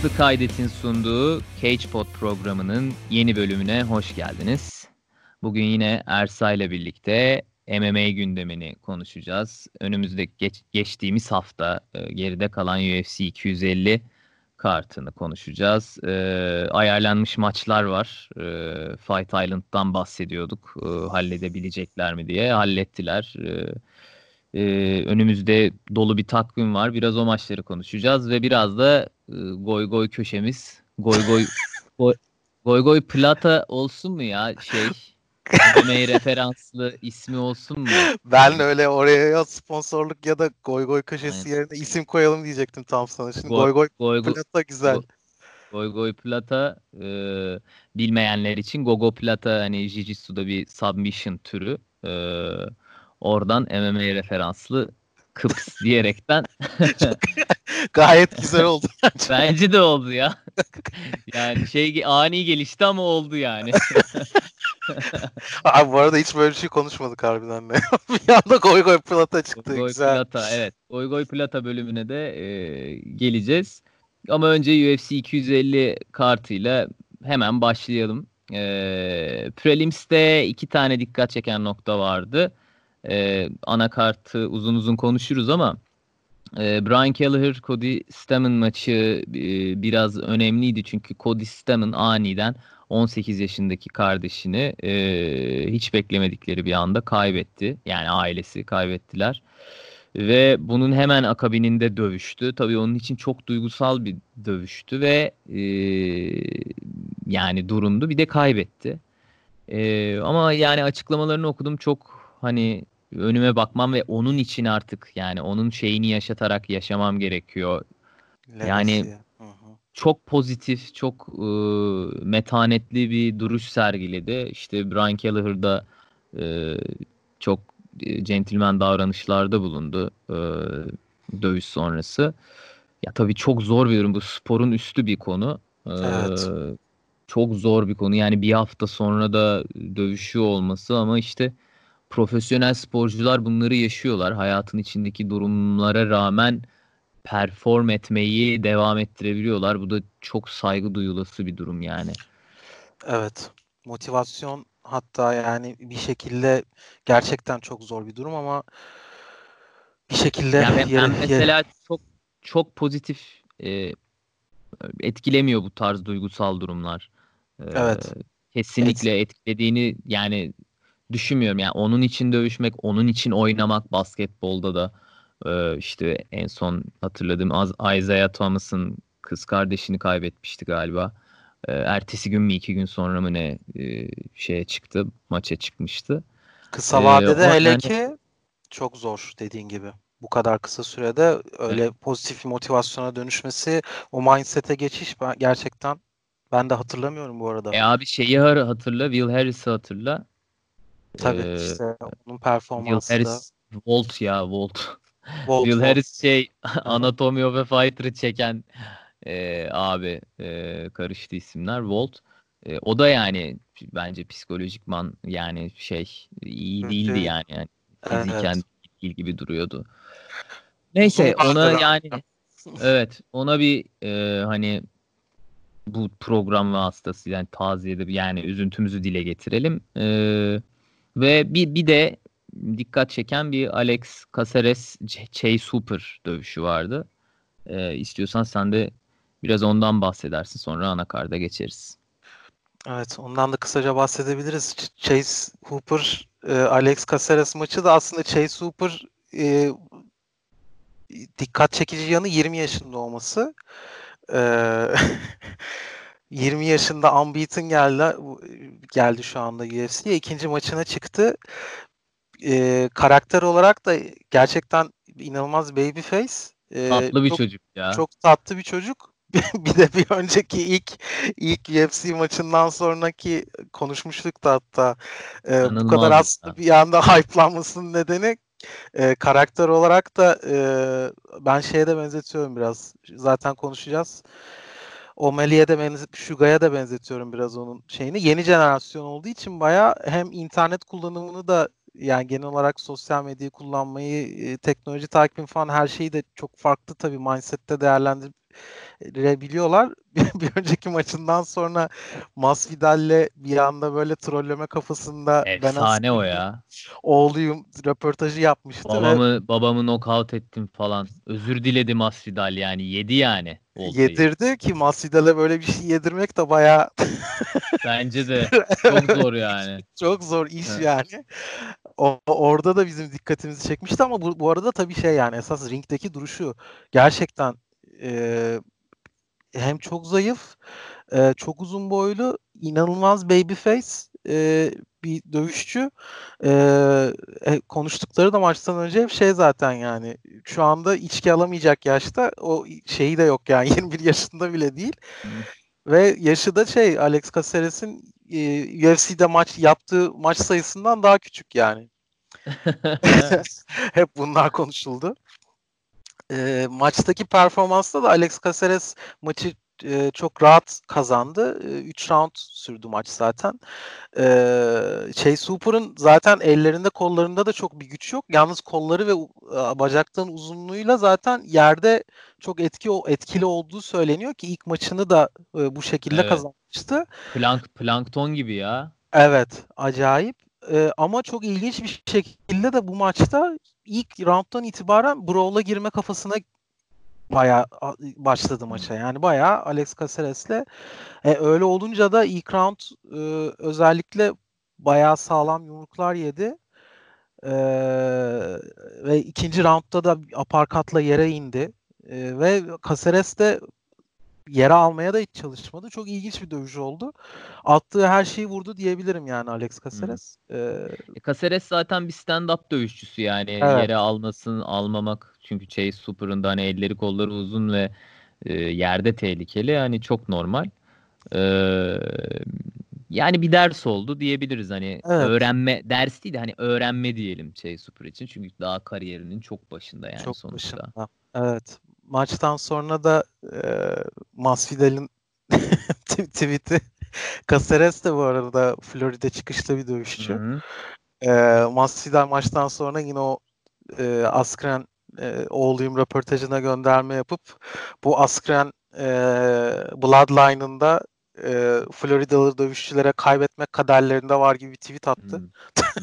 Aslı Kaydet'in sunduğu CagePod programının yeni bölümüne hoş geldiniz. Bugün yine Ersay'la birlikte MMA gündemini konuşacağız. Önümüzdeki geçtiğimiz hafta geride kalan UFC 250 kartını konuşacağız. Ayarlanmış maçlar var. Fight Island'dan bahsediyorduk. Halledebilecekler mi diye. Hallettiler. Önümüzde dolu bir takvim var. Biraz o maçları konuşacağız ve biraz da goy goy köşemiz. Goy, goy goy plata olsun mu ya MMA referanslı ismi olsun mu? Ben öyle oraya ya sponsorluk ya da goy goy Aynen. köşesi yerine isim koyalım diyecektim tam sana. Şimdi Goy goy goy goy goy, plata güzel. goy goy plata bilmeyenler için Gogo Plata hani Jiu-Jitsu'da bir submission türü. Oradan MMA referanslı kıps diyerekten Çok gayet güzel oldu bence. bence de oldu ya. Yani ani gelişti ama oldu yani. Abi bu arada hiç böyle bir şey konuşmadık harbiden de. Bir anda goy goy plata çıktı. Goy Güzel. Plata, evet. Goy Plata bölümüne de geleceğiz. Ama önce UFC 250 kartıyla hemen başlayalım. Prelims'te 2 tane dikkat çeken nokta vardı. Ana kartı uzun uzun konuşuruz ama Brian Kelleher, Cody Stamann maçı biraz önemliydi. Çünkü Cody Stamann aniden 18 yaşındaki kardeşini hiç beklemedikleri bir anda kaybetti. Yani ailesi kaybettiler. Ve bunun hemen akabininde dövüştü. Tabii onun için çok duygusal bir dövüştü ve yani durumdu. Bir de kaybetti. Ama yani açıklamalarını okudum, çok hani önüme bakmam ve onun için artık yani onun şeyini yaşatarak yaşamam gerekiyor. Yani Legacy. Hı hı. çok pozitif, çok metanetli bir duruş sergiledi. İşte Brian Kelleher da e, çok centilmen davranışlarda bulundu dövüş sonrası. Ya tabii çok zor bir durum. Bu sporun üstü bir konu. Evet. Çok zor bir konu. Yani bir hafta sonra da dövüşüyor olması ama işte profesyonel sporcular bunları yaşıyorlar. Hayatın içindeki durumlara rağmen perform etmeyi devam ettirebiliyorlar. Bu da çok saygı duyulası bir durum yani. Evet. Motivasyon hatta yani bir şekilde gerçekten çok zor bir durum ama bir şekilde Ya ben mesela çok pozitif etkilemiyor bu tarz duygusal durumlar. E, evet. Et, Kesinlikle etkilediğini yani düşünmüyorum. Yani onun için dövüşmek, onun için oynamak basketbolda da işte en son hatırladığım Isaiah Thomas'ın kız kardeşini kaybetmişti galiba. Ertesi gün mü 2 gün sonra mı ne şeye çıktı, maça çıkmıştı. kısa vadede Ama hele yani ki çok zor dediğin gibi. Bu kadar kısa sürede evet. öyle pozitif bir motivasyona dönüşmesi, o mindset'e geçiş gerçekten ben de hatırlamıyorum bu arada. Abi hatırla, Will Harris'i hatırla. Tabii E, işte onun Will performansı da Harris, Volt ya, Volt. Volt Will Volt. Harris Aha. Anatomy of a Fighter'ı çeken abi, karıştı isimler. Volt. O da yani bence psikolojikman yani iyi değildi Çünkü yani fiziken evet, değil gibi duruyordu. uzun Neyse ona vadede yani evet ona bir hani bu program vasıtasıyla yani taziyede yani üzüntümüzü dile getirelim. Ve bir de dikkat çeken bir Alex Caceres Chase Hooper dövüşü vardı. İstiyorsan sen de biraz ondan bahsedersin, sonra anakarda geçeriz. evet, ondan da kısaca bahsedebiliriz. Chase Hooper, Alex Caceres maçı da aslında Chase Hooper e, dikkat çekici yanı 20 yaşında olması. Eee 20 yaşında unbeaten geldi şu anda UFC'ye. İkinci maçına çıktı. Karakter olarak da gerçekten inanılmaz babyface. Tatlı bir Çok çocuk ya. çok tatlı bir çocuk. Bir de bir önceki ilk UFC maçından sonraki konuşmuştuk da hatta bu kadar İnanılmaz aslında ya. bir anda hype'lanmasının nedeni karakter olarak da ben şeye de benzetiyorum biraz. Zaten konuşacağız. O'Malley'e de Shuga'ya da benzetiyorum biraz onun şeyini. Yeni jenerasyon olduğu için bayağı hem internet kullanımını da yani genel olarak sosyal medyayı kullanmayı, teknoloji takibini falan her şeyi de çok farklı tabii mindset'te değerlendirebiliyorlar. Bir önceki maçından sonra Masvidal'le bir anda böyle trolleme kafasında ben Efsane o aslında ya. oğluyum röportajı yapmıştı ve Babamı knockout ettim falan. Özür diledi Masvidal, yani yedi yani oltayı. yedirdi ki Masvidal'e böyle bir şey yedirmek de bayağı Bence de çok zor yani. çok zor iş Evet. yani. Orada da bizim dikkatimizi çekmişti ama bu arada tabii şey yani esas ringdeki duruşu gerçekten e, hem çok zayıf, çok uzun boylu, inanılmaz babyface bir dövüşçü. Konuştukları da maçtan önce hep şey zaten yani şu anda içki alamayacak yaşta o şeyi de yok yani 21 yaşında bile değil. Ve yaşı da şey Alex Caceres'in UFC'de yaptığı maç sayısından daha küçük yani. Hep bunlar konuşuldu. Maçtaki performansta da Alex Caceres maçı çok rahat kazandı. 3 round sürdü maç zaten. Chase Hooper'ın zaten ellerinde kollarında da çok bir güç yok. Yalnız kolları ve bacaklarının uzunluğuyla zaten yerde çok etkili olduğu söyleniyor ki ilk maçını da bu şekilde Evet. kazanmıştı. Plankton gibi ya. Evet, acayip. Ama çok ilginç bir şekilde de bu maçta ilk round'dan itibaren brawl'a girme kafasına bayağı başladı Hı. maça. Yani bayağı Alex Caceres'le öyle olunca da ilk round özellikle bayağı sağlam yumruklar yedi. E, Ve ikinci roundda da uppercut'la yere indi. Ve Caceres de yere almaya da hiç çalışmadı. Çok ilginç bir dövüş oldu. Attığı her şeyi vurdu diyebilirim yani Alex Hı. Caceres. Caceres zaten bir stand-up dövüşçüsü, yani Evet. yere almasın almamak, çünkü Chase Super'ın da hani elleri kolları uzun ve yerde tehlikeli, yani çok normal. E, Yani bir ders oldu diyebiliriz, hani Evet. öğrenme ders değil de hani öğrenme diyelim Chase Super için, çünkü daha kariyerinin çok başında yani Çok sonuçta. başında. Evet. Maçtan sonra da Masvidal'in tweet'i. Caceres de bu arada Florida çıkışta bir Hı dövüşçü. hı. Masvidal maçtan sonra yine o Askren oğluyum röportajına gönderme yapıp bu Askren Bloodline'ında Floridalı dövüşçülere kaybetmek kaderlerinde var gibi bir tweet attı. Hı.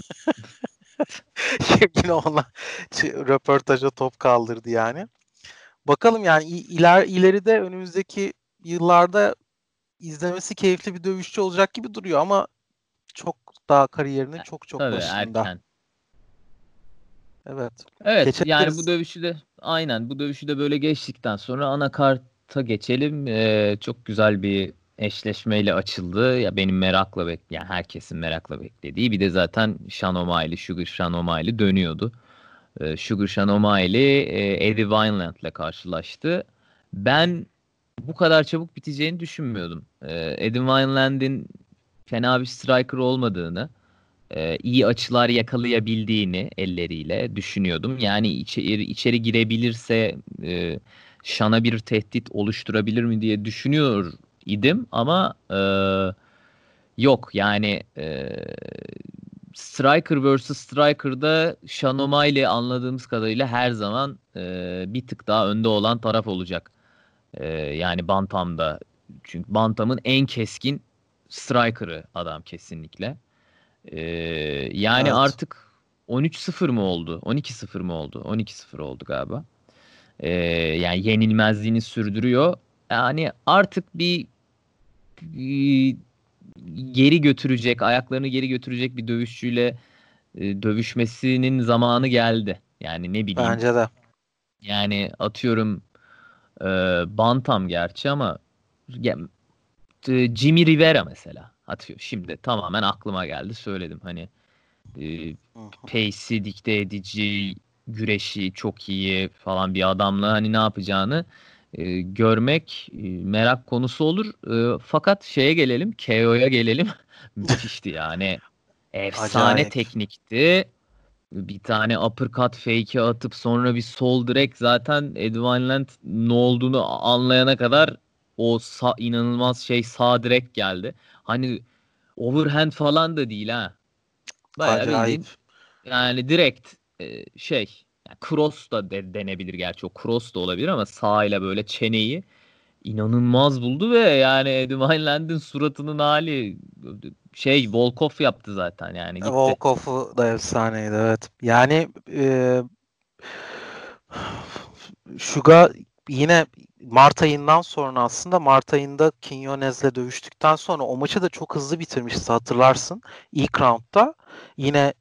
Yine ona röportaja top kaldırdı yani. Bakalım yani ileride önümüzdeki yıllarda izlemesi keyifli bir dövüşçü olacak gibi duruyor ama çok daha kariyerinin çok Tabii başında. erken. Evet. Evet, yani bu Geçebiliriz. dövüşü de aynen, bu dövüşü de böyle geçtikten sonra anakarta geçelim. Çok güzel bir eşleşmeyle açıldı. Ya benim merakla yani herkesin merakla beklediği. Bir de zaten Sean O'Malley, Sugar Sean O'Malley dönüyordu. Sugar Sean O'Malley Eddie Wineland'le karşılaştı. Ben bu kadar çabuk biteceğini düşünmüyordum. Eddie Wineland'in fena bir striker olmadığını, iyi açılar yakalayabildiğini elleriyle düşünüyordum. Yani içeri girebilirse Şan'a bir tehdit oluşturabilir mi diye düşünüyor idim ama yok yani, Striker vs. Striker'da Sean O'Malley anladığımız kadarıyla her zaman bir tık daha önde olan taraf olacak. Yani Bantam'da, çünkü Bantam'ın en keskin striker'ı adam kesinlikle. Ee, Yani Evet. artık 13-0 mı oldu? 12-0 mı oldu? 12-0 oldu galiba. Yani yenilmezliğini sürdürüyor. Yani artık bir geri götürecek, ayaklarını geri götürecek bir dövüşçüyle dövüşmesinin zamanı geldi. Yani ne bileyim. Bence de. Yani atıyorum, e, Bantam gerçi ama ya, Jimmy Rivera mesela atıyor. Şimdi tamamen aklıma geldi, söyledim. Hani e, Hı hı. pace'i dikte edici, güreşi çok iyi falan bir adamla hani ne yapacağını görmek merak konusu olur. Fakat şeye gelelim, KO'ya gelelim. Müthişti yani. Efsane Acayip. teknikti. Bir tane uppercut fake'i atıp sonra bir sol direkt, zaten Eddie Wineland ne olduğunu anlayana kadar o inanılmaz şey sağ direkt geldi. Hani overhand falan da değil ha. Bayağı Acayip. bildiğin. Yani direkt yani cross da denebilir gerçi, o cross da olabilir ama sağ ile böyle çeneyi inanılmaz buldu ve yani Eddie Wineland'in suratının hali Volkov yaptı zaten, yani gitti. Volkov'u da efsaneydi, evet. Yani Suga yine Mart ayından sonra, aslında Mart ayında Quinones'le dövüştükten sonra o maçı da çok hızlı bitirmişti, hatırlarsın. İlk roundda yine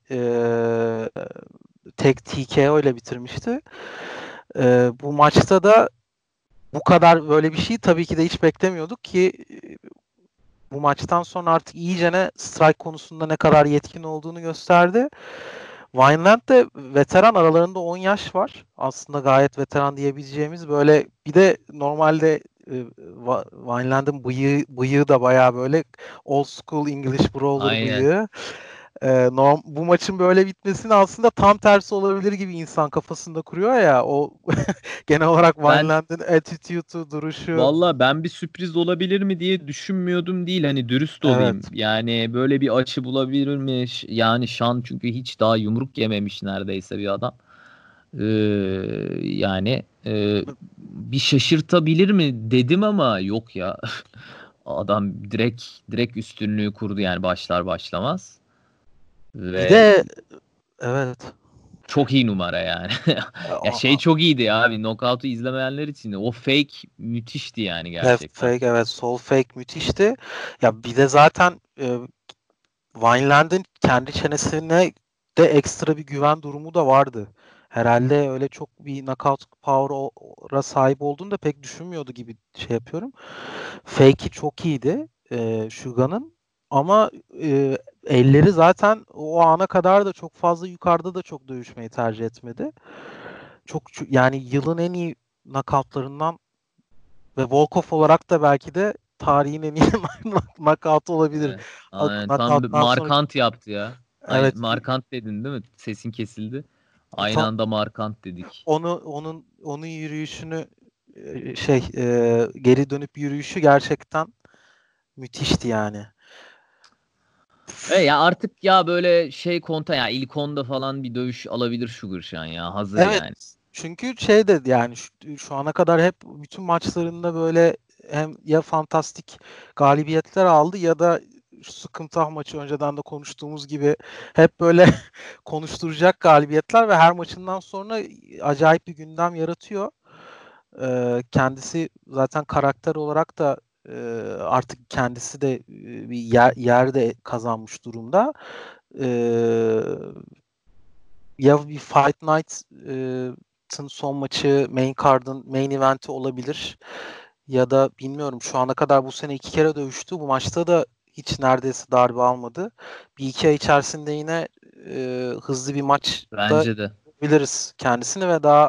tek TKO ile bitirmişti. Bu maçta da bu kadar böyle bir şey tabii ki de hiç beklemiyorduk ki bu maçtan sonra artık iyicene strike konusunda ne kadar yetkin olduğunu gösterdi. Wineland de veteran, aralarında 10 yaş var. Aslında gayet veteran diyebileceğimiz, böyle bir de normalde Wineland'ın bıyığı da bayağı böyle old school English brawler Aynen. bıyığı. Bu maçın böyle bitmesini aslında tam tersi olabilir gibi insan kafasında kuruyor ya. O genel olarak Ben Wineland'ın attitude'u, duruşu. Valla ben bir sürpriz olabilir mi diye düşünmüyordum değil, hani dürüst olayım. Evet. Yani böyle bir açı bulabilirmiş. Yani Şan çünkü hiç daha yumruk yememiş neredeyse bir adam. Ee, yani bir şaşırtabilir mi dedim ama yok ya. Adam direkt üstünlüğü kurdu yani başlar başlamaz. Bir Ve de evet. çok iyi numara yani. Ya çok iyiydi ya abi. Knockout'u izlemeyenler için o fake müthişti yani Left gerçekten. fake, evet, sol fake müthişti. Ya bir de zaten Vineland'ın kendi çenesine de ekstra bir güven durumu da vardı. Herhalde öyle çok bir knockout power'a sahip olduğunu da pek düşünmüyordu gibi şey yapıyorum. Fake'i çok iyiydi Shuga'nın, ama elleri zaten o ana kadar da çok fazla yukarıda da çok dövüşmeyi tercih etmedi. Yani yılın en iyi knockoutlarından ve Volkov olarak da belki de tarihin en iyi knockout olabilir. Evet. Aynen. Tam bir Knockout'tan sonra, markant yaptı ya. evet, Aynen. Markant dedin değil mi? Sesin kesildi. Aynı ta- anda markant dedik. onun yürüyüşünü, geri dönüp yürüyüşü gerçekten müthişti yani. Ya artık ya böyle ya ilk onda falan bir dövüş alabilir Sugar ya. Hazır Evet. yani. Çünkü yani şu ana kadar hep bütün maçlarında böyle hem ya fantastik galibiyetler aldı ya da şu Sıkıntı maçı önceden de konuştuğumuz gibi hep böyle konuşturacak galibiyetler ve her maçından sonra acayip bir gündem yaratıyor. Kendisi zaten karakter olarak da artık kendisi de bir yer de kazanmış durumda. Ee, Ya bir Fight Night'ın son maçı main card'ın main event'i olabilir. Ya da bilmiyorum, şu ana kadar bu sene 2 kere dövüştü. Bu maçta da hiç neredeyse darbe almadı. Bir iki ay içerisinde yine hızlı bir maçta Bence de. biliriz kendisini ve daha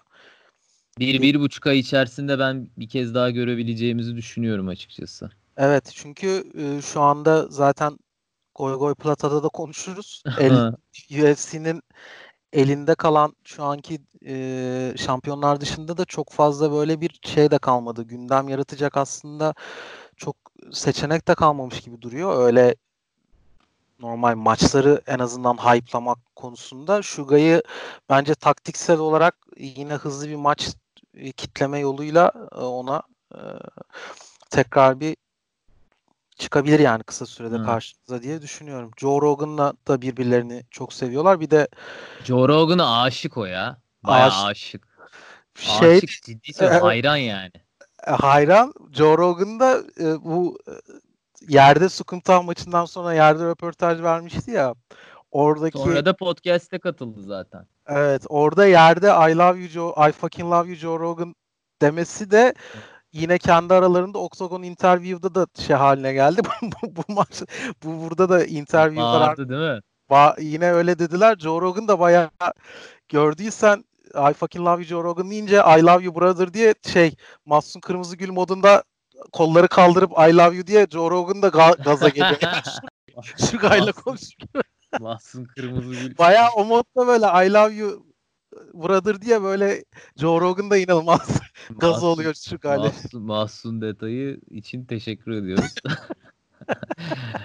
1-1,5 ay içerisinde ben bir kez daha görebileceğimizi düşünüyorum açıkçası. evet, çünkü şu anda zaten Goy Goy Plata'da da konuşuruz. UFC'nin elinde kalan şu anki şampiyonlar dışında da çok fazla böyle bir şey de kalmadı. Gündem yaratacak aslında çok seçenek de kalmamış gibi duruyor. Öyle normal maçları en azından hype'lamak konusunda Shuga'yı bence taktiksel olarak yine hızlı bir maç kitleme yoluyla ona e, tekrar bir çıkabilir yani kısa sürede Hı. karşımıza diye düşünüyorum. Joe Rogan'la da birbirlerini çok seviyorlar. Bir de Joe Rogan'a aşık o ya. Bayağı Aş aşık. şey Aşık, ciddi e, söylüyorum, hayran yani. hayran. Joe Rogan da bu yerde Sukumtav maçından sonra yerde röportaj vermişti ya. Oradaki, Sonra da podcast'e katıldı zaten. evet, orada yerde I love you Joe, I fucking love you Joe Rogan demesi de yine kendi aralarında Octagon Interview'da da şey haline geldi. Bu maç, burada da interview'lar Bağırdı değil mi? yine öyle dediler. Joe Rogan da bayağı, gördüysen, I fucking love you Joe Rogan deyince I love you brother diye Mahsun Kırmızıgül modunda kolları kaldırıp I love you diye Joe Rogan da gaza geliyor. Şu gayla Mahsun, konuşuyor. Mahsun Kırmızıgül. Bayağı o modda böyle I love you brother diye böyle Joe Rogan da inanılmaz gaz Mahsun, oluyor şu gayla. Mahsun detayı için teşekkür ediyoruz.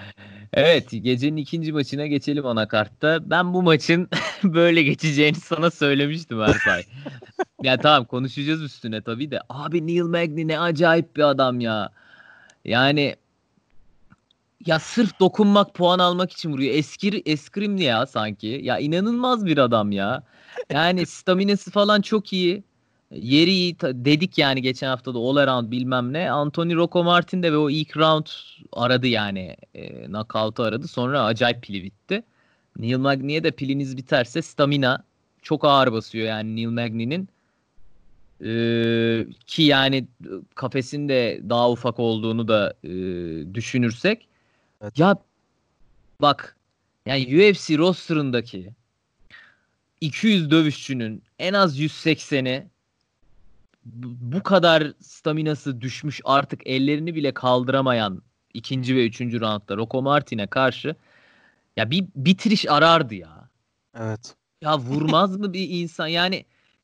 Evet, gecenin ikinci maçına geçelim anakartta. Ben bu maçın böyle geçeceğini sana söylemiştim Ersay. Ya tamam, konuşacağız üstüne tabii de. Abi Neil Magny ne acayip bir adam ya. Yani ya sırf dokunmak, puan almak için vuruyor. Eskrimli ya sanki. Ya inanılmaz bir adam ya. Yani staminası falan çok iyi. Yeri iyi. Dedik yani geçen hafta da all around bilmem ne. Anthony Rocco Martin de ve o ilk round aradı yani. Knockout'u aradı. Sonra acayip pili bitti. Neil Magny'e de piliniz biterse stamina çok ağır basıyor yani Neil Magny'nin. Ki yani kafesin de daha ufak olduğunu da düşünürsek. Evet. Ya bak, yani UFC roster'ındaki 200 dövüşçünün en az 180'i bu kadar staminası düşmüş, artık ellerini bile kaldıramayan ikinci ve üçüncü roundda Rocco Martin'e karşı ya bir bitiriş arardı ya. Evet. Ya vurmaz mı bir insan? Yani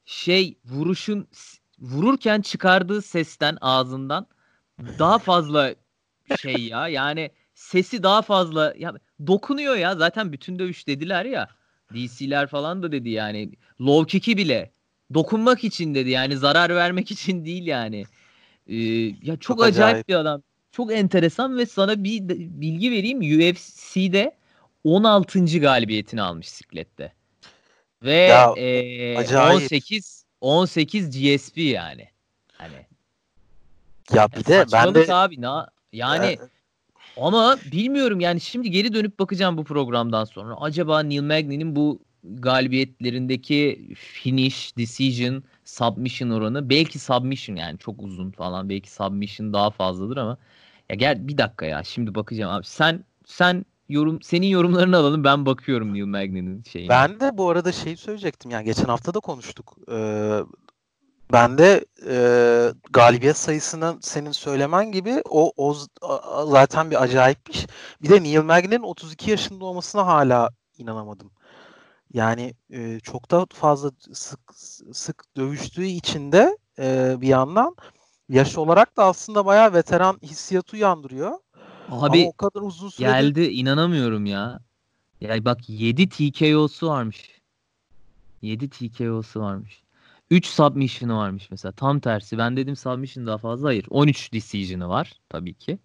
vururken çıkardığı sesten, ağzından daha fazla şey ya. Yani sesi daha fazla ya, dokunuyor ya. Zaten bütün dövüş dediler ya. DC'ler falan da dedi yani. Low kick'i bile dokunmak için dedi. Yani zarar vermek için değil yani. Ee, Ya çok Çok acayip. acayip bir adam. Çok enteresan ve sana bir bilgi vereyim. UFC'de 16. galibiyetini almış siklette. Ve Ya acayip. 18 GSP yani. Hani Ya ya bir de ben saçmalık de abi, e, yani ama bilmiyorum yani, şimdi geri dönüp bakacağım bu programdan sonra. Acaba Neil Magny'nin bu galibiyetlerindeki finish, decision, submission oranı, belki submission yani çok uzun falan, belki submission daha fazladır ama ya gel bir dakika ya, şimdi bakacağım abi. Senin yorumlarını alalım, ben bakıyorum Neil Magny'nin şeyine. ben de bu arada şey söyleyecektim, yani geçen hafta da konuştuk. Ben de galibiyet sayısının senin söylemen gibi zaten bir acayipmiş. Bir de Neil Magny'nin 32 yaşında olmasına hala inanamadım. Yani çok da fazla sık dövüştüğü için de bir yandan yaş olarak da aslında bayağı veteran hissiyatı uyandırıyor. Ama o Abi kadar uzun süredir geldi, inanamıyorum ya. Ya bak, 7 TKO'su varmış. 7 TKO'su varmış. 3 submission'ı varmış mesela. Tam tersi. Ben dedim submission daha fazla. Hayır. 13 decision'ı var tabii ki.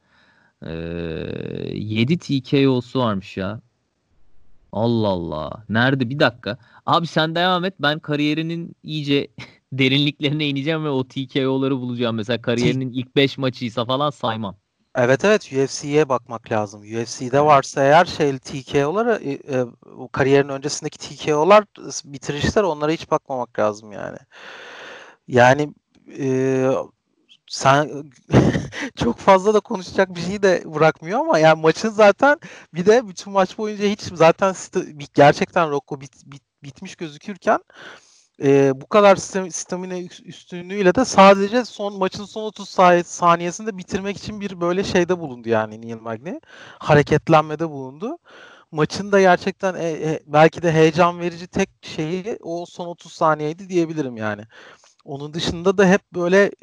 7 TKO'su varmış ya. Allah Allah. Nerede? Bir dakika. Abi sen devam et. Ben kariyerinin iyice derinliklerine ineceğim ve o TKO'ları bulacağım. Mesela T kariyerinin ilk 5 maçıysa falan saymam. evet, evet, UFC'ye bakmak lazım. UFC'de Evet. varsa eğer TKO'lara, o kariyerin öncesindeki TKO'lar, bitirişler, onlara hiç bakmamak lazım yani. Yani e, sen çok fazla da konuşacak bir şey de bırakmıyor ama yani maçın zaten, bir de bütün maç boyunca hiç zaten gerçekten Rocco bitmiş gözükürken bu kadar stamina üstünlüğüyle de sadece maçın son 30 saniyesinde bitirmek için bir böyle şeyde bulundu yani Neil Magny. Hareketlenmede bulundu. Maçın da gerçekten belki de heyecan verici tek şeyi o son 30 saniyeydi diyebilirim yani. Onun dışında da hep böyle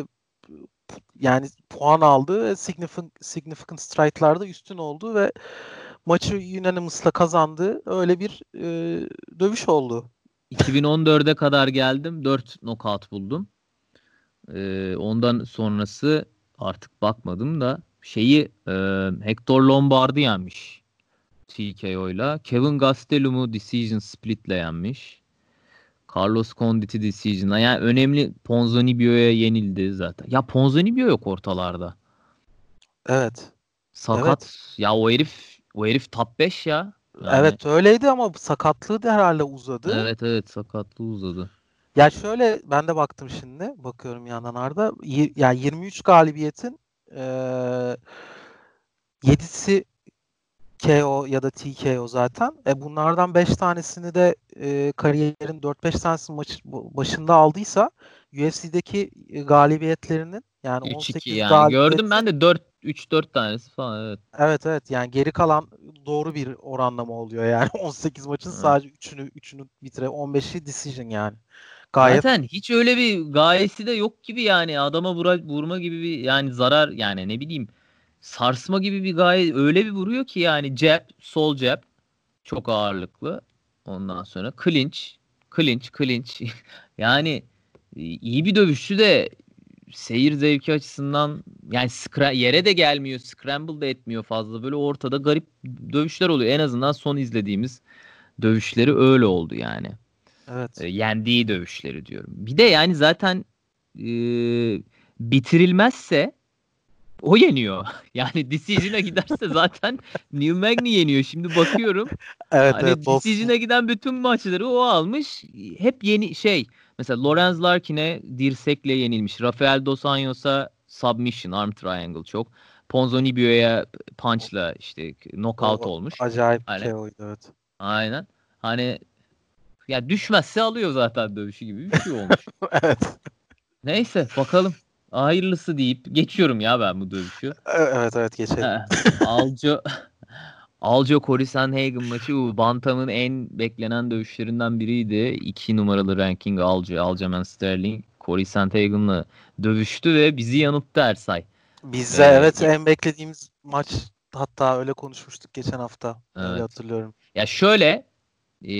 yani puan aldı ve significant strike'larda üstün oldu ve maçı unanimous'la kazandı. Öyle bir dövüş oldu. 2014'e kadar geldim. 4 knockout buldum. Ondan sonrası artık bakmadım da Hector Lombard'ı yenmiş TKO'yla. Kevin Gastelum'u decision split'le yenmiş. Carlos Condit'i decision'la. Yani önemli, Ponzinibbio'ya yenildi zaten. Ya Ponzinibbio yok ortalarda. Evet. Evet. Sakat. Ya o herif top 5 ya. Yani Evet, öyleydi ama sakatlığı da herhalde uzadı. evet, evet, sakatlığı uzadı. Ya şöyle, ben de baktım şimdi. Bakıyorum yandan Arda. Yani 23 galibiyetin eee 7'si KO ya da TKO zaten. Bunlardan 5 tanesini de kariyerin 4-5 tanesini başında aldıysa, UFC'deki galibiyetlerinin, yani 3-2 18 yani. Gördüm galibiyetin, ben de 3-4 tanesi falan, evet. evet, evet, yani geri kalan doğru bir oranlama oluyor yani. 18 maçın Evet. sadece üçünü bitire, 15'i decision yani. Gayet Zaten hiç öyle bir gayesi de yok gibi yani, adama vurma gibi bir yani zarar, yani ne bileyim, sarsma gibi bir gaye öyle bir vuruyor ki yani jab, sol jab çok ağırlıklı. Ondan sonra clinch. Yani iyi bir dövüşçü de seyir zevki açısından yani yere de gelmiyor, scramble da etmiyor fazla. Böyle ortada garip dövüşler oluyor. En azından son izlediğimiz dövüşleri öyle oldu yani. Evet. Yendiği dövüşleri diyorum. Bir de yani zaten e, bitirilmezse o yeniyor. Yani decision'a giderse zaten Neil Magny yeniyor. Şimdi bakıyorum. Evet, Hani evet. decision'a giden bütün maçları o almış. Hep yeni şey. Mesela Lorenz Larkin'e dirsekle yenilmiş. Rafael Dos Anjos'a submission, arm triangle çok. Ponzinibbio'ya punch'la işte knockout O olmuş. acayip bir Hani KO'ydu, evet. aynen. Hani ya düşmezse alıyor zaten dövüşü gibi bir şey olmuş. Evet. Neyse bakalım. Hayırlısı deyip geçiyorum ya ben bu dövüşü. Evet, evet, geçelim. Heh. Aljo Aljo Cory Sandhagen maçı bu Bantam'ın en beklenen dövüşlerinden biriydi. 2 numaralı ranking Aljamain Sterling Cory Sandhagen'la dövüştü ve bizi yanılttı Ersay. Bizde Ee, evet en beklediğimiz maç, hatta öyle konuşmuştuk geçen hafta. Öyle evet. hatırlıyorum. Ya şöyle e,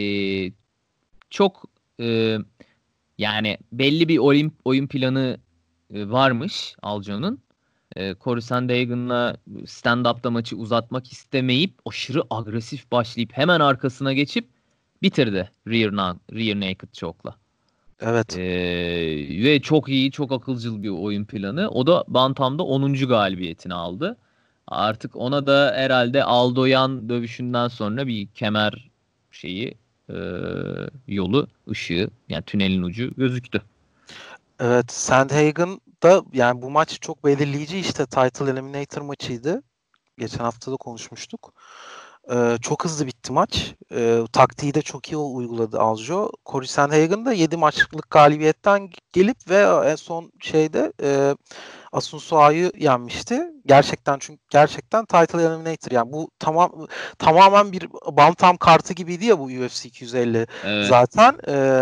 çok e, yani belli bir oyun planı varmış Aljo'nun. Corey Sandhagen'la stand-up'ta maçı uzatmak istemeyip aşırı agresif başlayıp hemen arkasına geçip bitirdi rear naked choke'la. Evet. Ve çok iyi, çok akılcıl bir oyun planı. O da Bantam'da 10. galibiyetini aldı. Artık ona da herhalde Aldoyan dövüşünden sonra bir kemer şeyi e, yolu, ışığı yani tünelin ucu gözüktü. Evet. Sandhagen da yani bu maç çok belirleyici, işte Title Eliminator maçıydı. Geçen hafta da konuşmuştuk. Çok hızlı bitti maç. Taktiği de çok iyi uyguladı Aljo. Cory Sandhagen da 7 maçlık galibiyetten gelip ve en son şeyde Asunsua'yı yenmişti. Gerçekten, çünkü gerçekten Title Eliminator, yani bu tamamen bir bantam kartı gibiydi ya bu UFC 250 Evet. zaten.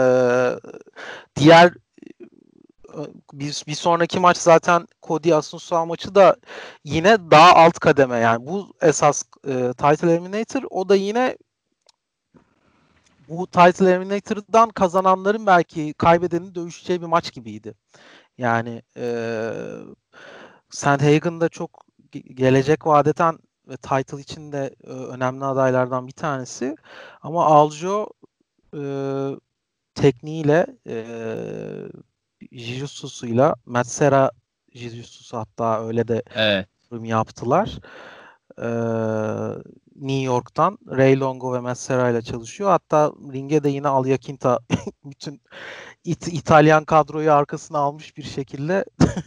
Diğer bir sonraki maç zaten Cody Asunsua maçı da yine daha alt kademe, yani bu esas Title Eliminator, o da yine bu Title Eliminator'dan kazananların belki kaybedenin dövüşeceği bir maç gibiydi. Yani Sandhagen da çok gelecek vadeden ve title için de önemli adaylardan bir tanesi. Ama Aljo e, tekniğiyle, Jiu-Jitsu'suyla, Matt Serra Jiu-Jitsu'su, hatta öyle de Evet. yorum yaptılar. E, New York'tan Ray Longo ve Matt Serra ile çalışıyor. Hatta ringe de yine Al Iaquinta bütün İtalyan kadroyu arkasına almış bir şekilde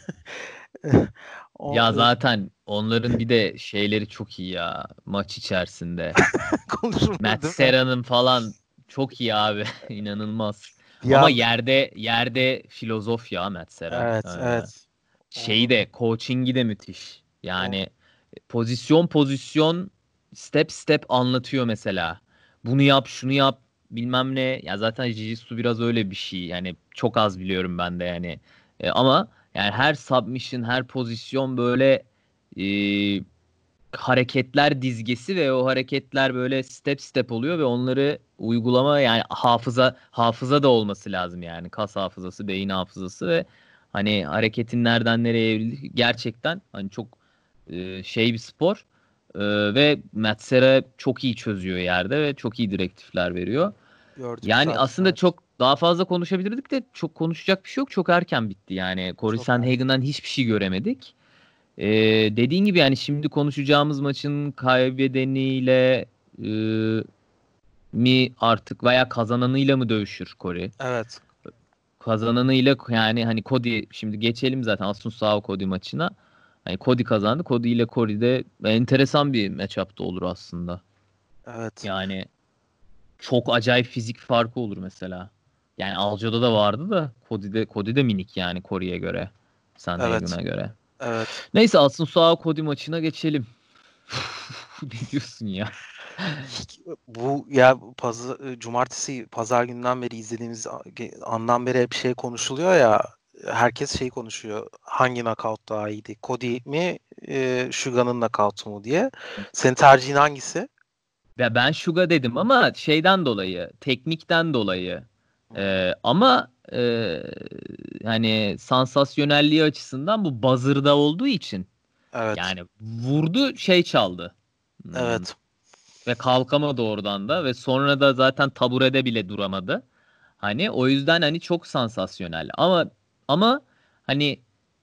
o Ya zaten onların bir de şeyleri çok iyi ya maç içerisinde. konuşulur Matt değil mi? Serra'nın falan çok iyi abi. İnanılmaz. Bir Ama an, yerde filozof ya Matt Serra. evet, evet. Şeyi Onun de coachingi de müthiş. o Yani pozisyon step step anlatıyor mesela. Bunu yap, şunu yap, bilmem ne. Ya zaten Jiu-Jitsu biraz öyle bir şey. Yani çok az biliyorum ben de yani. Ama yani her submission, her pozisyon böyle e, hareketler dizgesi ve o hareketler böyle step step oluyor ve onları uygulama yani hafıza da olması lazım yani kas hafızası, beyin hafızası ve hani hareketin nereden nereye evrildi gerçekten hani çok şey bir spor. Ve Metsera çok iyi çözüyor yerde ve çok iyi direktifler veriyor. gördük Yani zaten, aslında evet. çok daha fazla konuşabilirdik de çok konuşacak bir şey yok. Çok erken bitti yani. Corey Çok erken. Sandhagen'dan hiçbir şey göremedik. Dediğin gibi yani şimdi konuşacağımız maçın kaybedeniyle e, mi artık veya kazananıyla mı dövüşür Corey? Evet. Kazananıyla yani hani Cody şimdi geçelim zaten Asunção Cody maçına. Hani Cody kazandı. Cody ile Corey de enteresan bir matchup da olur aslında. Evet. Yani çok acayip fizik farkı olur mesela. Yani Aljo'da da vardı da Cody de minik yani Corey'e göre. Evet. Sandhagen'a göre. Evet. Neyse Asunção Cody maçına geçelim. Ne diyorsun ya? Bu ya cumartesi pazar günden beri izlediğimiz andan beri hep konuşuluyor ya, herkes konuşuyor. Hangi knockout daha iyiydi? Cody mi? Shuga'nın knockout'u mu diye. Senin tercihin hangisi? Ya ben Suga dedim ama şeyden dolayı, teknikten dolayı. Ama hani sansasyonelliği açısından bu buzzer'da olduğu için Evet. yani vurdu şey çaldı. Hmm, Evet. Ve kalkamadı oradan da ve sonra da zaten taburede bile duramadı. Hani o yüzden hani çok sansasyonel. Ama hani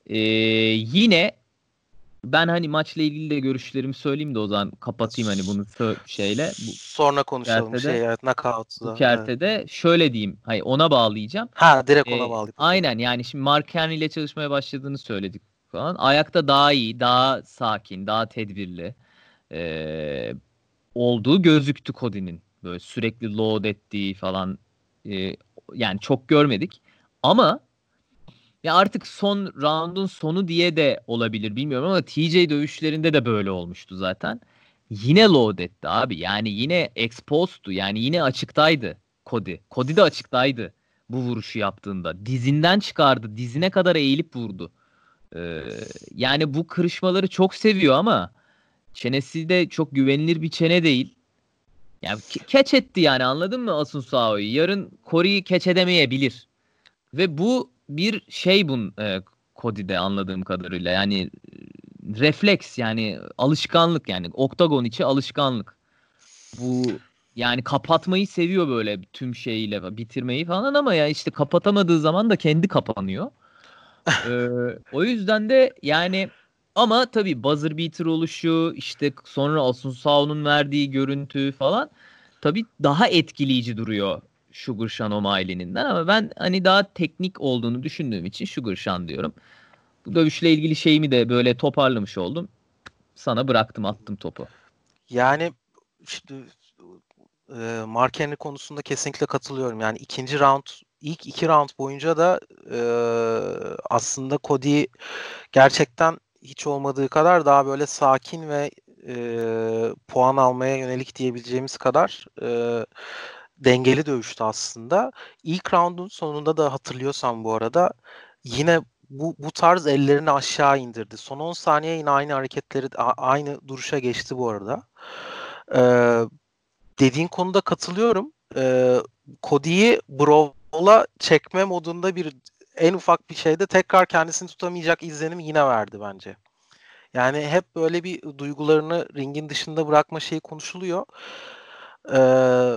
yine ben hani maçla ilgili de görüşlerimi söyleyeyim de o zaman kapatayım hani bunu şeyle Sonra konuşalım. kertede Evet, bu knockout'da. Evet. kertede şöyle diyeyim. Hayır ona bağlayacağım. Ha, direkt ona bağlı. Aynen yani şimdi Mark Henry ile çalışmaya başladığını söyledik falan. Ayakta daha iyi, daha sakin, daha tedbirli e, olduğu gözüktü Cody'nin. Böyle sürekli load ettiği falan e, yani çok görmedik. Ama ya artık son round'un sonu diye de olabilir bilmiyorum ama TJ dövüşlerinde de böyle olmuştu zaten. Yine load etti abi. Yani yine exposed'tu. Yani yine açıktaydı Cody. Cody de açıktaydı bu vuruşu yaptığında. Dizinden çıkardı. Dizine kadar eğilip vurdu. Ee, Yani bu kırışmaları çok seviyor ama çenesi de çok güvenilir bir çene değil. Yani catch etti yani anladın mı Asunsao'yu? Yarın Cory'i catch edemeyebilir. Ve bu bir şey Cody'de anladığım kadarıyla. Yani refleks yani alışkanlık yani oktagon içi alışkanlık. Bu yani kapatmayı seviyor böyle tüm şeyiyle bitirmeyi falan ama ya işte kapatamadığı zaman da kendi kapanıyor. Ee, O yüzden de yani ama tabii buzzer beater oluşu işte sonra Asunsao'nun verdiği görüntü falan tabii daha etkileyici duruyor Sugar Sean O'Malley'ninden ama ben hani daha teknik olduğunu düşündüğüm için Sugar Sean diyorum. Bu dövüşle ilgili şeyimi de böyle toparlamış oldum. Sana bıraktım attım topu. Yani işte, Mark Henry konusunda kesinlikle katılıyorum. Yani ilk iki round boyunca da aslında Cody gerçekten hiç olmadığı kadar daha böyle sakin ve puan almaya yönelik diyebileceğimiz kadar dengeli dövüştü aslında. İlk roundun sonunda da hatırlıyorsan bu arada yine bu tarz ellerini aşağı indirdi. Son 10 saniye yine aynı hareketleri aynı duruşa geçti bu arada. Ee, Dediğin konuda katılıyorum. Cody'yi Brawl'a çekme modunda en ufak bir şeyde tekrar kendisini tutamayacak izlenim yine verdi bence. Yani hep böyle bir duygularını ringin dışında bırakma şeyi konuşuluyor. Ee,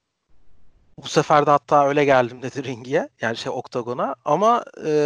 Bu sefer de hatta öyle geldim dedi ringiye. Yani oktagona. Ama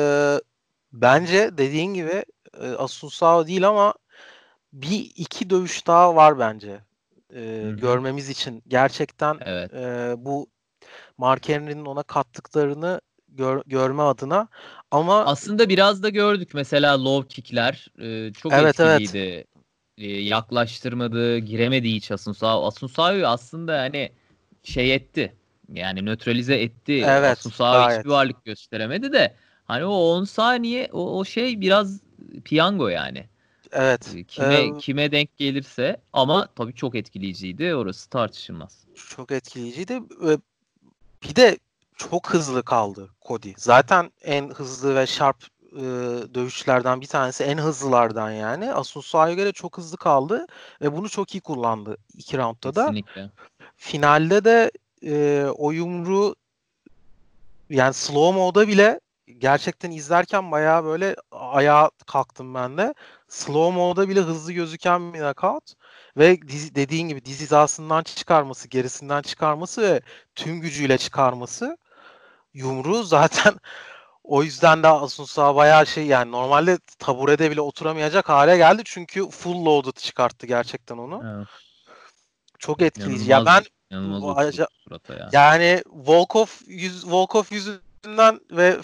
bence dediğin gibi Asunsao değil ama bir iki dövüş daha var bence. Hı hı. Görmemiz için. Gerçekten Evet. bu Mark Henry'nin ona kattıklarını görme adına. Ama Aslında biraz da gördük mesela low kickler çok evet, evet. etkiliydi. Yaklaştırmadı, giremedi hiç Asunsao. Asunsao'yu aslında hani şey etti. Yani nötralize etti. Evet, Asunsao hiçbir gayet. varlık gösteremedi de hani o 10 saniye o şey biraz piyango yani. Evet. Kime denk gelirse ama tabii çok etkileyiciydi. Orası tartışılmaz. Çok etkileyiciydi. Bir de çok hızlı kaldı Cody. Zaten en hızlı ve sharp dövüşçülerden bir tanesi. En hızlılardan yani. Asunsao'ya göre çok hızlı kaldı ve bunu çok iyi kullandı iki roundda da. Kesinlikle. Finalde de o yumruğu yani slow mo'da bile gerçekten izlerken bayağı böyle ayağa kalktım ben de. Slow mo'da bile hızlı gözüken bir knockout ve dediğin gibi diz hizasından çıkarması, gerisinden çıkarması ve tüm gücüyle çıkarması yumruğu zaten o yüzden de Asunsao bayağı yani normalde taburede bile oturamayacak hale geldi çünkü full loaded çıkarttı gerçekten onu. Evet. Çok etkileyici. Ya İnanılmaz ben inanılmaz oturdu surata ya. yani Volkov yüzünden ve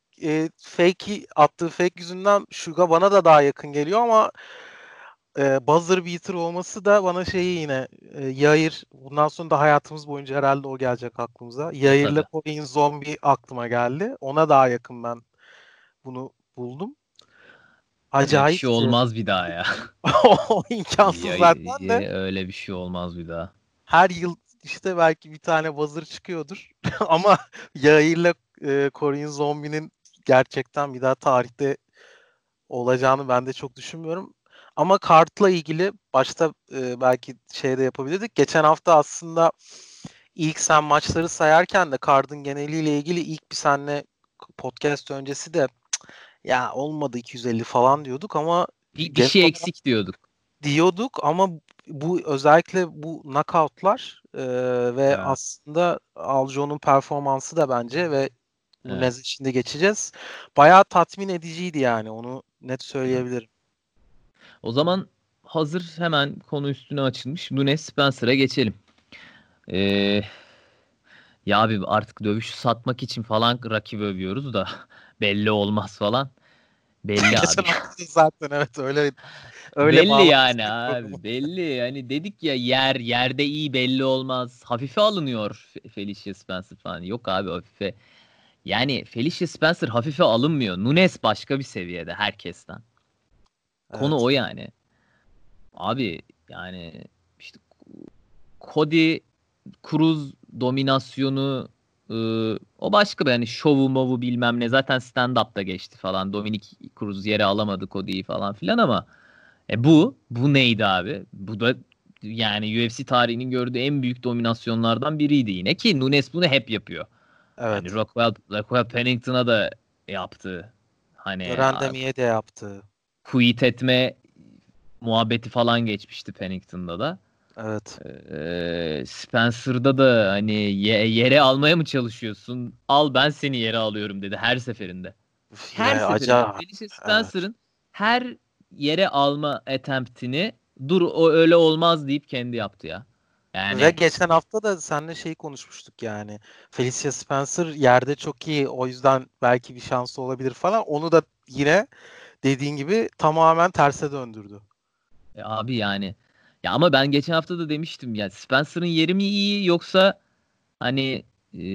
attığı fake yüzünden Suga bana da daha yakın geliyor ama buzzer beater olması da bana şeyi yine Yair bundan sonra da hayatımız boyunca herhalde o gelecek aklımıza. Yair'le Tabii. Korean Zombie aklıma geldi. Ona daha yakın ben bunu buldum. Öyle bir Acayip şey olmaz bir daha ya. o imkansız zaten de Öyle bir şey olmaz bir daha. her yıl işte belki bir tane buzzer çıkıyordur. Ama Yair'le Korean Zombie'nin gerçekten bir daha tarihte olacağını ben de çok düşünmüyorum. Ama Card'la ilgili başta belki şey de yapabilirdik. Geçen hafta aslında ilk sen maçları sayarken de Card'ın geneliyle ilgili ilk bir seninle podcast öncesi de ya olmadı 250 falan diyorduk ama Bir genel şey olarak eksik diyorduk. diyorduk ama bu özellikle bu knockoutlar ve Evet. aslında Aljo'nun performansı da bence ve Evet. Nunez için de geçeceğiz. Bayağı tatmin ediciydi yani onu net Evet. söyleyebilirim. O zaman hazır hemen konu üstüne açılmış. Nunes Spencer'a geçelim. Ee, Ya abi artık dövüşü satmak için falan rakibi övüyoruz da belli olmaz falan. Belli Geçen abi. hafta da zaten evet öyle Belli yani bağlamıştık programı. abi. Belli. Hani dedik ya yerde iyi belli olmaz. Hafife alınıyor Felicia Spencer falan. Yok abi hafife. Yani Felicia Spencer hafife alınmıyor. Nunes başka bir seviyede herkesten. Konu Evet. o yani. Abi yani işte Cody Cruz dominasyonu o başka bir yani şovu movu bilmem ne zaten stand-up'ta geçti falan. Dominic Cruz yere alamadı Cody'yi falan filan ama bu neydi abi? Bu da yani UFC tarihinin gördüğü en büyük dominasyonlardan biriydi yine ki Nunes bunu hep yapıyor. Yani Evet. Rockwell Pennington'a da yaptı. Hani Randamiye de yaptı. quit etme muhabbeti falan geçmişti Pennington'da da. Evet. Spencer'da da hani yere almaya mı çalışıyorsun? Al ben seni yere alıyorum dedi her seferinde. Her Ya seferinde. acayip. Felicia Evet. Spencer'ın her yere alma attempt'ini dur o öyle olmaz deyip kendi yaptı ya. Ve Yani geçen hafta da seninle şeyi konuşmuştuk yani. Felicia Spencer yerde çok iyi. O yüzden belki bir şansı olabilir falan. Onu da yine dediğin gibi tamamen terse döndürdü. abi yani ya ama ben geçen hafta da demiştim ya Spencer'ın yeri mi iyi yoksa hani e,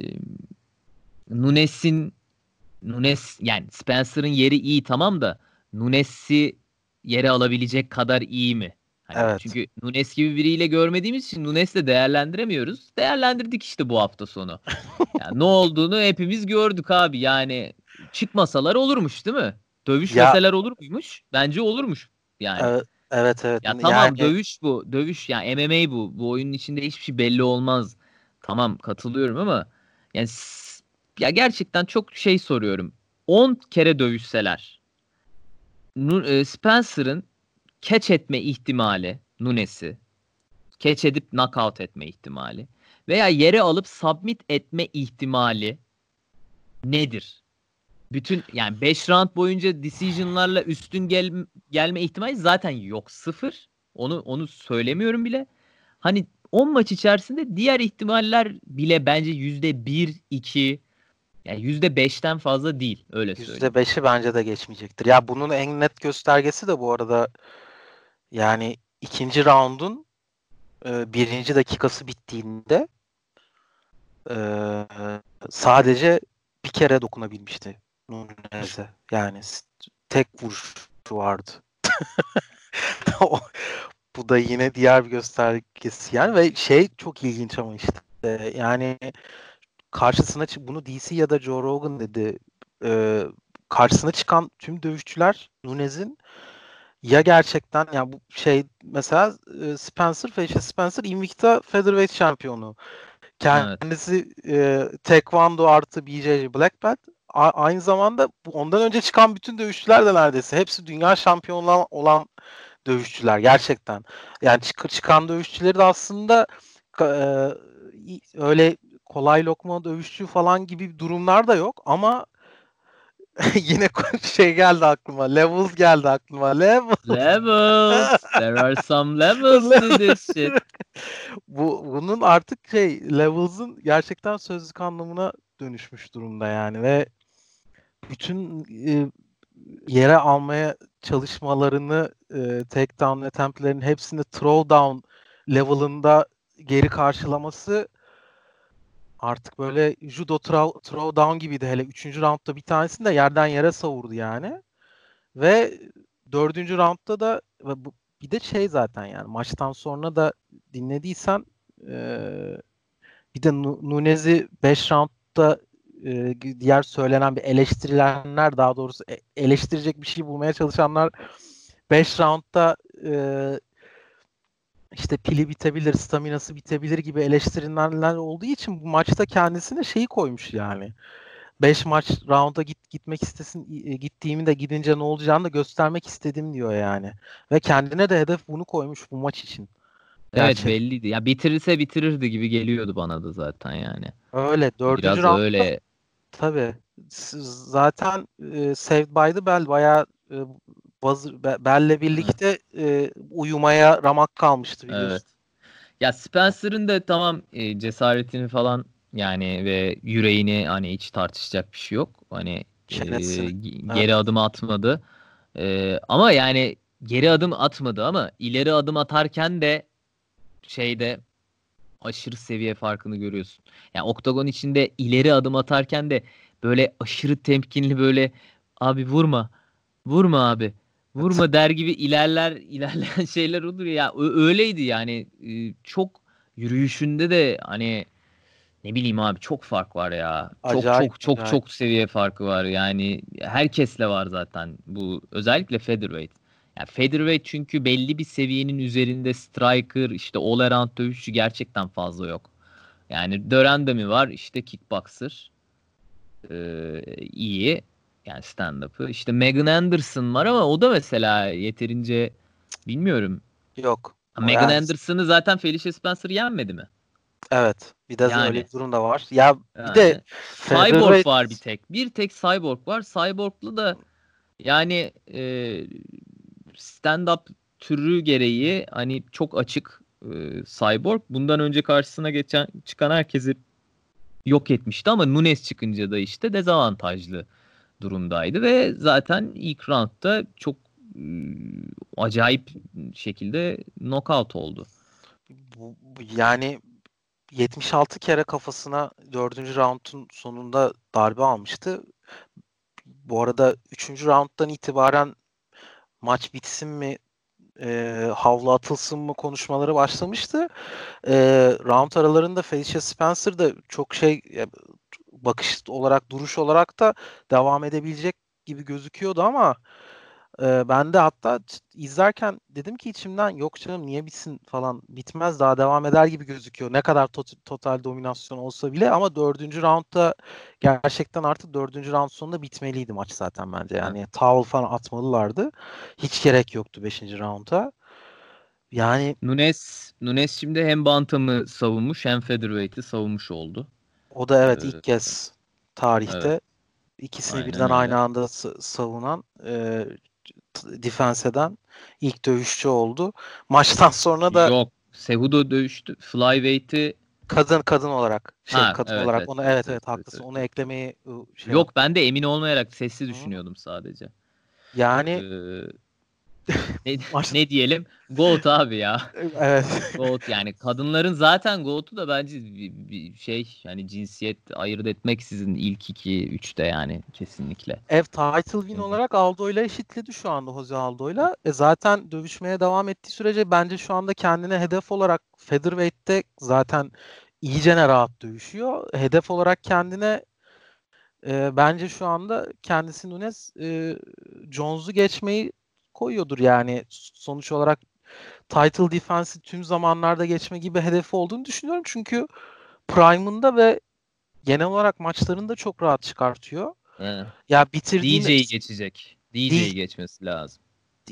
Nunes'in Nunes yani Spencer'ın yeri iyi tamam da Nunes'i yere alabilecek kadar iyi mi? Hani Evet. çünkü Nunes gibi biriyle görmediğimiz için Nunes'le değerlendiremiyoruz. Değerlendirdik işte bu hafta sonu. Yani ne olduğunu hepimiz gördük abi. Yani çıkmasalar olurmuş değil mi? Ya Dövüşmeseler olur muymuş? Bence olurmuş yani. evet Ya tamam yani dövüş bu. Dövüş yani MMA bu. Bu oyunun içinde hiçbir şey belli olmaz. Tamam katılıyorum ama yani ya gerçekten çok şey soruyorum. 10 kere dövüşseler Spencer'ın catch etme ihtimali Nunes'i catch edip knockout etme ihtimali veya yere alıp submit etme ihtimali nedir? Bütün yani 5 round boyunca decision'larla üstün gelme ihtimali zaten yok. Sıfır. Onu söylemiyorum bile. Hani 10 maç içerisinde diğer ihtimaller bile bence %1, 2 yani %5'ten fazla değil. Öyle söyleyeyim. %5'i bence de geçmeyecektir. Ya bunun en net göstergesi de bu arada yani ikinci raundun birinci dakikası bittiğinde e, sadece bir kere dokunabilmişti Nunez'e. Yani tek vuruşu vardı. O- Bu da yine diğer bir göstergesi yani ve şey çok ilginç ama işte yani karşısına bunu DC ya da Joe Rogan dedi. E, Karşısına çıkan tüm dövüşçüler Nunez'in ya gerçekten ya bu şey mesela Felicia Spencer Invicta Featherweight şampiyonu. Evet. Kendisi Taekwondo artı BJJ Black Belt. Aynı zamanda ondan önce çıkan bütün dövüşçüler de neredeyse hepsi dünya şampiyonu olan dövüşçüler gerçekten. Yani çıkan dövüşçüleri de aslında öyle kolay lokma dövüşçü falan gibi durumlar da yok ama yine şey geldi aklıma. Levels geldi aklıma. Levels. Levels. There are some levels to this shit. Bunun artık şey Levels'ın gerçekten sözlük anlamına dönüşmüş durumda yani ve bütün yere almaya çalışmalarını takedown attempt'lerin hepsini throwdown level'ında geri karşılaması artık böyle judo throwdown gibiydi hele 3. roundda bir tanesini de yerden yere savurdu yani. Ve 4. roundda da bir de şey zaten yani maçtan sonra da dinlediysen bir de Nunez'i 5 roundda diğer söylenen bir eleştirilenler daha doğrusu eleştirecek bir şey bulmaya çalışanlar 5 roundda işte pili bitebilir, staminası bitebilir gibi eleştirilenler olduğu için bu maçta kendisine şeyi koymuş yani. 5 maç rounda gitmek istesin, gittiğimi de gidince ne olacağını da göstermek istedim diyor yani. Ve kendine de hedef bunu koymuş bu maç için. Evet, Gerçek. belliydi. Ya bitirirse bitirirdi gibi geliyordu bana da zaten yani. Öyle. Dördüncü Biraz roundda öyle. tabii. Zaten Saved by the Bell bayağı Bell'le Evet. birlikte uyumaya ramak kalmıştı Evet. biliyorsun. Ya Spencer'ın da tamam cesaretini falan yani ve yüreğini hani hiç tartışacak bir şey yok. Hani Çenesini. geri Evet. adım atmadı. Ama yani geri adım atmadı ama ileri adım atarken de şeyde aşırı seviye farkını görüyorsun. Yani oktagon içinde ileri adım atarken de böyle aşırı temkinli böyle abi vurma. Vurma abi. Evet. Vurma der gibi ilerleyen şeyler olur ya. Öyleydi yani. Çok yürüyüşünde de hani ne bileyim abi çok fark var ya. Çok Acayip çok çok acayip. çok seviye farkı var. Yani herkesle var zaten. Bu özellikle featherweight. Yani featherweight çünkü belli bir seviyenin üzerinde striker işte all around dövüşçü gerçekten fazla yok. Yani Dörende mi var? İşte kickboxer. İyi. Yani stand-up'ı. İşte Megan Anderson var ama o da mesela yeterince bilmiyorum. Yok. O Megan yani Anderson'ı zaten Felicia Spencer yenmedi mi? evet. Bir de öyle Yani. bir durum da var. Ya bir de Yani. Cyborg featherweight var bir tek. Bir tek Cyborg var. Cyborg'lu da yani stand-up türü gereği hani çok açık Cyborg. Bundan önce karşısına çıkan herkesi yok etmişti ama Nunes çıkınca da işte dezavantajlı durumdaydı ve zaten ilk roundda çok acayip şekilde knockout oldu. yani 76 kere kafasına dördüncü roundun sonunda darbe almıştı. Bu arada üçüncü rounddan itibaren maç bitsin mi, havlu atılsın mı konuşmaları başlamıştı. Round aralarında Felicia Spencer da çok bakış olarak, duruş olarak da devam edebilecek gibi gözüküyordu ama ben de hatta izlerken dedim ki içimden yok canım niye bitsin falan bitmez daha devam eder gibi gözüküyor. Ne kadar total dominasyon olsa bile ama dördüncü roundda gerçekten artık dördüncü round sonunda bitmeliydi maç zaten bence. Evet. Yani towel falan atmalılardı. Hiç gerek yoktu beşinci rounda. Yani Nunes şimdi hem Bantam'ı savunmuş hem Featherweight'i savunmuş oldu. o da evet Ee, ilk kez evet, tarihte ikisini aynen birden öyle. aynı anda savunan defense eden ilk dövüşçü oldu. Maçtan sonra da Yok, Cejudo dövüştü. Flyweight'i kadın olarak kadın evet olarak evet onu evet evet evet evet evet haklısın. evet. Onu Evet. eklemeyi Yok yaptım. ben de emin olmayarak sessiz Hı. düşünüyordum sadece. Yani Ee, ne, maç ne diyelim? GOAT abi ya. evet. GOAT yani kadınların zaten GOAT'u da bence bir şey yani cinsiyet ayırt etmeksizin ilk iki üçte yani kesinlikle. Title win Hı hı. olarak Aldo'yla eşitledi şu anda Jose Aldo'yla. Zaten dövüşmeye devam ettiği sürece bence şu anda kendine hedef olarak featherweight'te zaten iyicene rahat dövüşüyor. Hedef olarak kendine bence şu anda kendisi Nunes Jones'u geçmeyi koyuyordur yani sonuç olarak title defense'i tüm zamanlarda geçme gibi hedefi olduğunu düşünüyorum. Çünkü prime'ında ve genel olarak maçlarında çok rahat çıkartıyor. He. Ya bitirdiğinde DJ'yi geçecek. DJ'yi geçmesi lazım.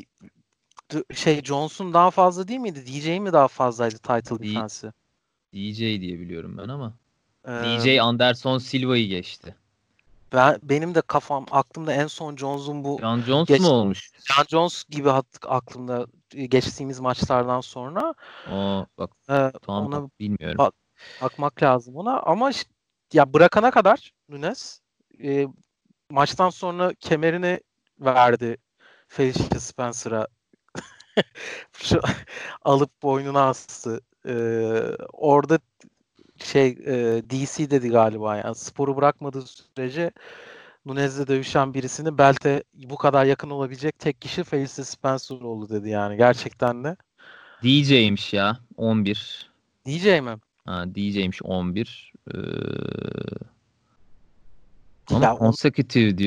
Johnson daha fazla değil miydi? DJ mi daha fazlaydı title D defense'i? DJ diye biliyorum ben ama. Ee, DJ Anderson Silva'yı geçti. benim de aklımda en son Jones'un bu John Jones mu geç olmuş? John Jones gibi aklımda geçtiğimiz maçlardan sonra O bak tamam ona bilmiyorum. bak, bakmak lazım ona ama ya bırakana kadar Nunes e, maçtan sonra kemerini verdi Felicia Spencer'a. Şu alıp boynuna astı. Orada DC dedi galiba yani sporu bırakmadığı sürece Nunez'le dövüşen birisini belte bu kadar yakın olabilecek tek kişi Felicia Spencer oldu dedi yani gerçekten de. DJ'ymiş ya 11. DJ mi? Ha, DJ'ymiş 11. Ama Ya consecutive diyor.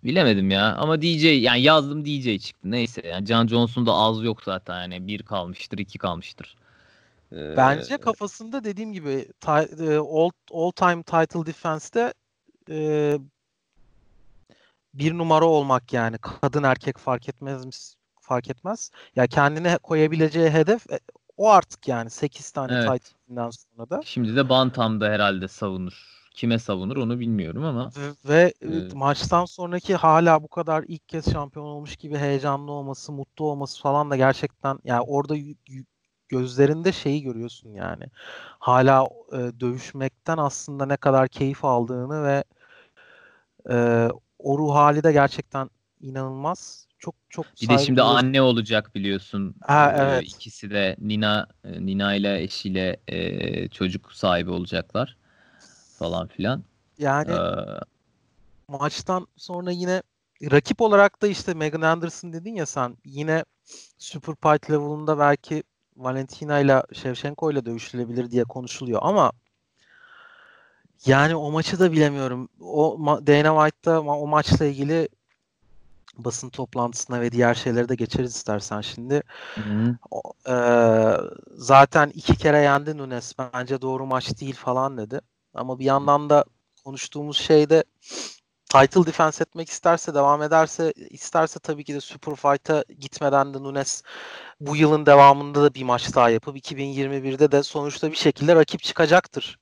Bilemedim ya ama DJ yani yazdım DJ çıktı. Neyse yani John Johnson'da az yok zaten yani bir kalmıştır, iki kalmıştır. Bence kafasında dediğim gibi all time title defense'te e, bir numara olmak yani kadın erkek fark etmez. Ya kendine koyabileceği hedef o artık yani 8 tane Evet. title'ından sonra da. Şimdi de Bantam'da herhalde savunur. Kime savunur onu bilmiyorum ama. Ve e, maçtan sonraki hala bu kadar ilk kez şampiyon olmuş gibi heyecanlı olması, mutlu olması falan da gerçekten yani orada gözlerinde şeyi görüyorsun yani. Hala dövüşmekten aslında ne kadar keyif aldığını ve e, o ruh hali de gerçekten inanılmaz. Çok çok Bir de saygı şimdi duyuyorum. anne olacak biliyorsun. Ha, evet. İkisi de Nina ile eşiyle çocuk sahibi olacaklar falan filan. Ee, Yani maçtan sonra yine rakip olarak da işte Megan Anderson dedin ya sen yine Super Fight level'ında belki Valentina ile Shevchenko ile dövüşülebilir diye konuşuluyor ama yani o maçı da bilemiyorum. Dana White'da o maçla ilgili basın toplantısına ve diğer şeylere de geçeriz istersen şimdi. hı. O- zaten 2 kere yendi Nunes. Bence doğru maç değil falan dedi. Ama bir yandan da konuştuğumuz şeyde title defense etmek isterse, devam ederse, isterse tabii ki de Super Fight'a gitmeden de Nunes bu yılın devamında da bir maç daha yapıp 2021'de de sonuçta bir şekilde rakip çıkacaktır.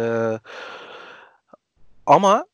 Ama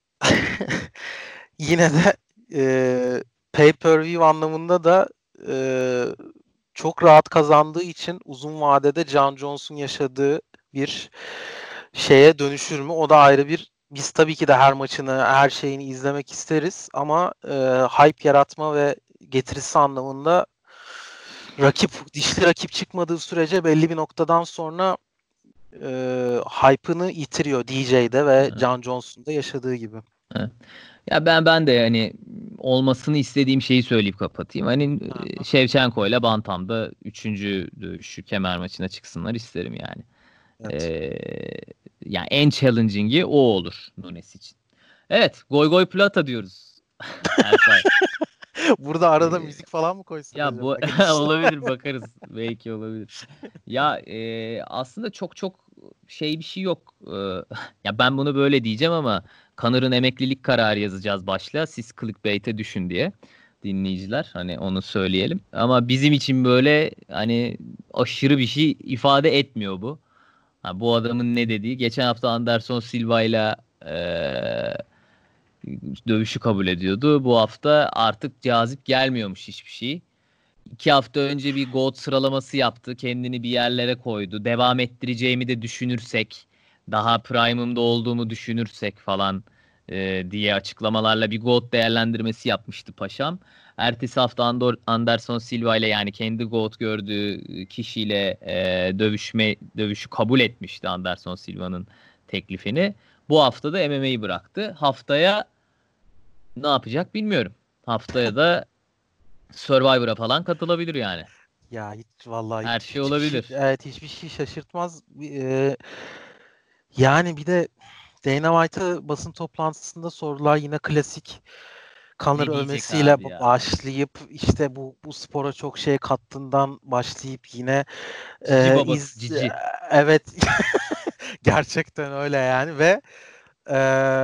yine de pay-per-view anlamında da e, çok rahat kazandığı için uzun vadede John Jones'un yaşadığı bir şeye dönüşür mü? O da ayrı bir biz tabii ki de her maçını, her şeyini izlemek isteriz ama hype yaratma ve getirisi anlamında dişli rakip çıkmadığı sürece belli bir noktadan sonra hype'ını yitiriyor DJ'de ve Evet, John Johnson'da yaşadığı gibi. evet. Ya ben de yani olmasını istediğim şeyi söyleyip kapatayım. Hani Aha, Shevchenko ile Bantam'da üçüncü dövüşü kemer maçına çıksınlar isterim yani. evet. Ee, Yani en challenging'i o olur Nunes için. Evet, Goy Goy Plata diyoruz. Erkay. Burada arada Ee, müzik falan mı koysak Ya bu acaba girişte? olabilir bakarız. Belki olabilir. Ya aslında çok şey bir şey yok. Ya ben bunu böyle diyeceğim ama Connor'ın emeklilik kararı yazacağız başlığa. Siz clickbait'e düşün diye dinleyiciler. Hani onu söyleyelim. Ama bizim için böyle hani aşırı bir şey ifade etmiyor bu. Ha, bu adamın ne dediği. Geçen hafta Anderson Silva ile dövüşü kabul ediyordu. Bu hafta artık cazip gelmiyormuş hiçbir şey. 2 hafta önce bir GOAT sıralaması yaptı. Kendini bir yerlere koydu. Devam ettireceğimi de düşünürsek, daha prime'ımda olduğumu düşünürsek falan diye açıklamalarla bir GOAT değerlendirmesi yapmıştı paşam. Ertesi hafta Anderson Silva ile yani kendi GOAT gördüğü kişiyle dövüşü kabul etmişti Anderson Silva'nın teklifini. Bu hafta da MMA'yi bıraktı. Haftaya ne yapacak bilmiyorum. Haftaya da Survivor'a falan katılabilir yani. Ya hiç vallahi Her şey hiçbir şey olabilir. evet hiçbir şey şaşırtmaz. Yani bir de Dana White'a basın toplantısında sorular yine klasik Conor Ne diyecek övmesiyle abi ya? başlayıp işte bu spora çok şey kattığından başlayıp yine Cici e, babası, iz cici. evet gerçekten öyle yani ve e,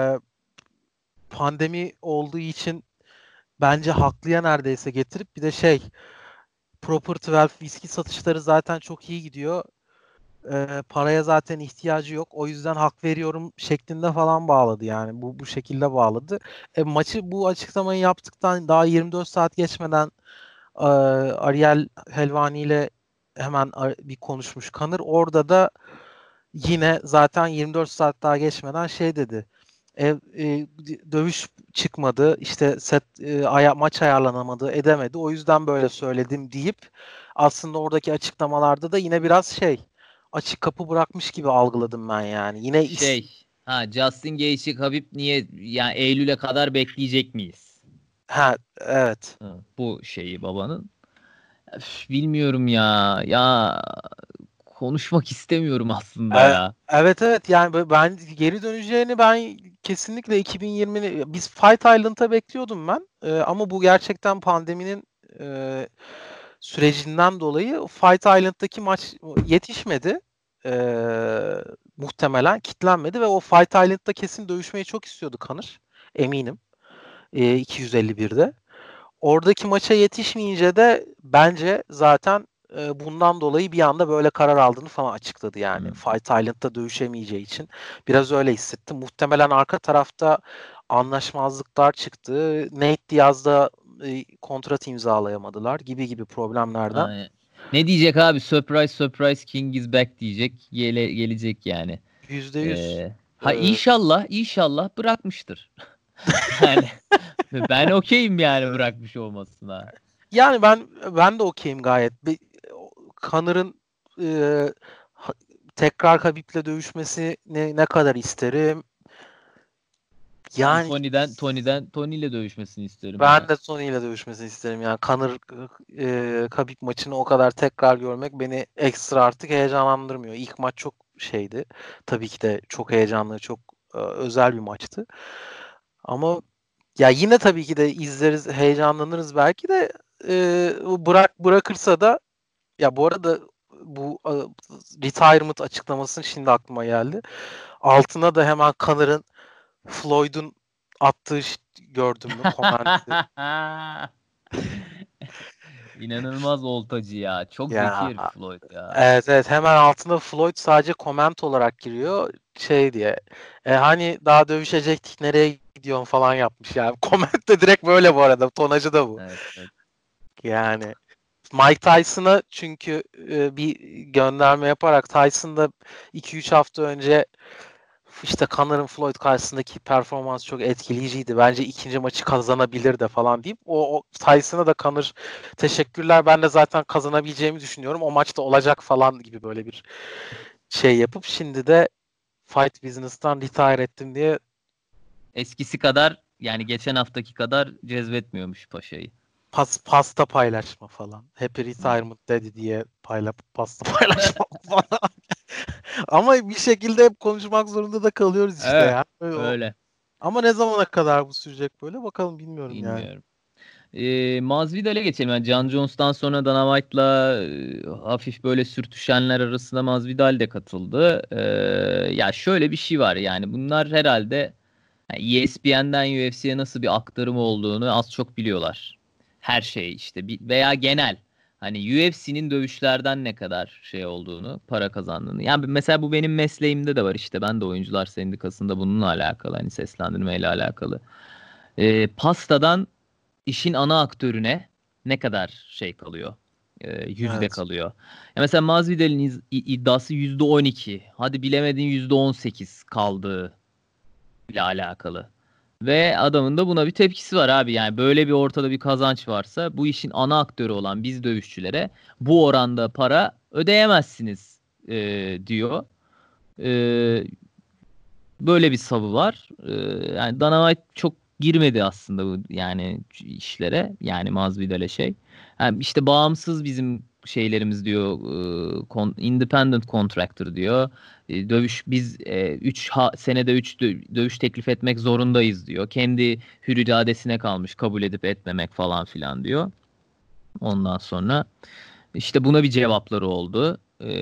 pandemi olduğu için bence haklıya neredeyse getirip bir de Proper 12 viski satışları zaten çok iyi gidiyor. Paraya zaten ihtiyacı yok. O yüzden hak veriyorum şeklinde falan bağladı yani. Bu şekilde bağladı. Maçı bu açıklamayı yaptıktan daha 24 saat geçmeden Ariel Helvani ile hemen bir konuşmuş Kanır. Orada da yine zaten 24 saat daha geçmeden dedi. Dövüş çıkmadı. İşte maç ayarlanamadı, edemedi. O yüzden böyle söyledim deyip aslında oradaki açıklamalarda da yine biraz açık kapı bırakmış gibi algıladım ben yani. Yine Justin Gaethje Khabib niye yani Eylül'e kadar bekleyecek miyiz? ha evet. Ha, bu şeyi babanın. Bilmiyorum ya. Ya konuşmak istemiyorum aslında ya. Evet, evet, yani ben geri döneceğini ben kesinlikle 2020'ni biz Fight Island'a bekliyordum ben. Ama bu gerçekten pandeminin sürecinden dolayı Fight Island'daki maç yetişmedi. Muhtemelen kitlenmedi ve o Fight Island'da kesin dövüşmeyi çok istiyordu Conor. Eminim. 251'de. Oradaki maça yetişmeyince de bence zaten bundan dolayı bir anda böyle karar aldığını falan açıkladı yani. Fight Island'da dövüşemeyeceği için. Biraz öyle hissettim. Muhtemelen arka tarafta anlaşmazlıklar çıktı. Nate Diaz'da kontrat imzalayamadılar gibi problemlerden. Aynen. Ne diyecek abi? Surprise surprise King is back diyecek. Gelecek yani. %100. İnşallah bırakmıştır. Yani ben okeyim yani bırakmış olmasına. Yani ben de okeyim gayet. Connor'ın tekrar Khabib'le dövüşmesini ne kadar isterim. Ben Yani Tony ile dövüşmesini isterim ben ya. de Tony ile dövüşmesini isterim. Yani Conor Khabib maçını o kadar tekrar görmek beni ekstra artık heyecanlandırmıyor. İlk maç çok şeydi. Tabii ki de çok heyecanlı, çok özel bir maçtı. Ama ya yine tabii ki de izleriz, heyecanlanırız belki de bırakırsa da ya bu arada bu retirement açıklamasının şimdi aklıma geldi. Altına da hemen Conor'ın Floyd'un attığı gördün mü komenti? İnanılmaz oltacı ya. Çok zeki Ya herif Floyd ya. evet hemen altına Floyd sadece koment olarak giriyor şey diye. Hani daha dövüşecektik nereye gidiyorsun falan yapmış yani. Koment de direkt böyle bu arada. Tonajı da bu. Evet. Yani Mike Tyson'a çünkü bir gönderme yaparak Tyson'da 2-3 hafta önce işte Connor'ın Floyd karşısındaki performans çok etkileyiciydi. Bence ikinci maçı kazanabilir de falan deyip o Tyson'a da Conor teşekkürler ben de zaten kazanabileceğimi düşünüyorum. O maçta olacak falan gibi böyle bir şey yapıp şimdi de Fight Business'tan retire ettim diye Eskisi kadar yani geçen haftaki kadar cezbetmiyormuş paşayı. pasta paylaşma falan. Happy Retirement dedi diye pasta paylaşma falan. Ama bir şekilde hep konuşmak zorunda da kalıyoruz işte Evet. ya. Öyle. Ama ne zamana kadar bu sürecek böyle bakalım bilmiyorum yani. Bilmiyorum. Masvidal'e geçelim. Yani John Jones'tan sonra Dana White'la hafif böyle sürtüşenler arasında Masvidal de katıldı. Ya şöyle bir şey var yani bunlar herhalde yani ESPN'den UFC'ye nasıl bir aktarım olduğunu az çok biliyorlar. Her şey işte veya genel hani UFC'nin dövüşlerden ne kadar şey olduğunu, para kazandığını. Yani mesela bu benim mesleğimde de var işte ben de oyuncular sendikasında bununla alakalı hani seslendirmeyle alakalı. Pastadan işin ana aktörüne ne kadar şey kalıyor? Yüzde Evet. kalıyor. Ya mesela Masvidal'in iddiası %12. Hadi bilemedin %18 kaldığı ile alakalı. Ve adamın da buna bir tepkisi var abi. Yani böyle bir ortada bir kazanç varsa bu işin ana aktörü olan biz dövüşçülere bu oranda para ödeyemezsiniz diyor. E, Böyle bir savı var. Yani Dana White çok girmedi aslında bu yani işlere. Yani Masvidal'e şey. Yani işte bağımsız bizim şeylerimiz diyor. Independent contractor diyor. Dövüş biz 3 senede 3 dövüş teklif etmek zorundayız diyor. Kendi hür iradesine kalmış kabul edip etmemek falan filan diyor. Ondan sonra işte buna bir cevapları oldu.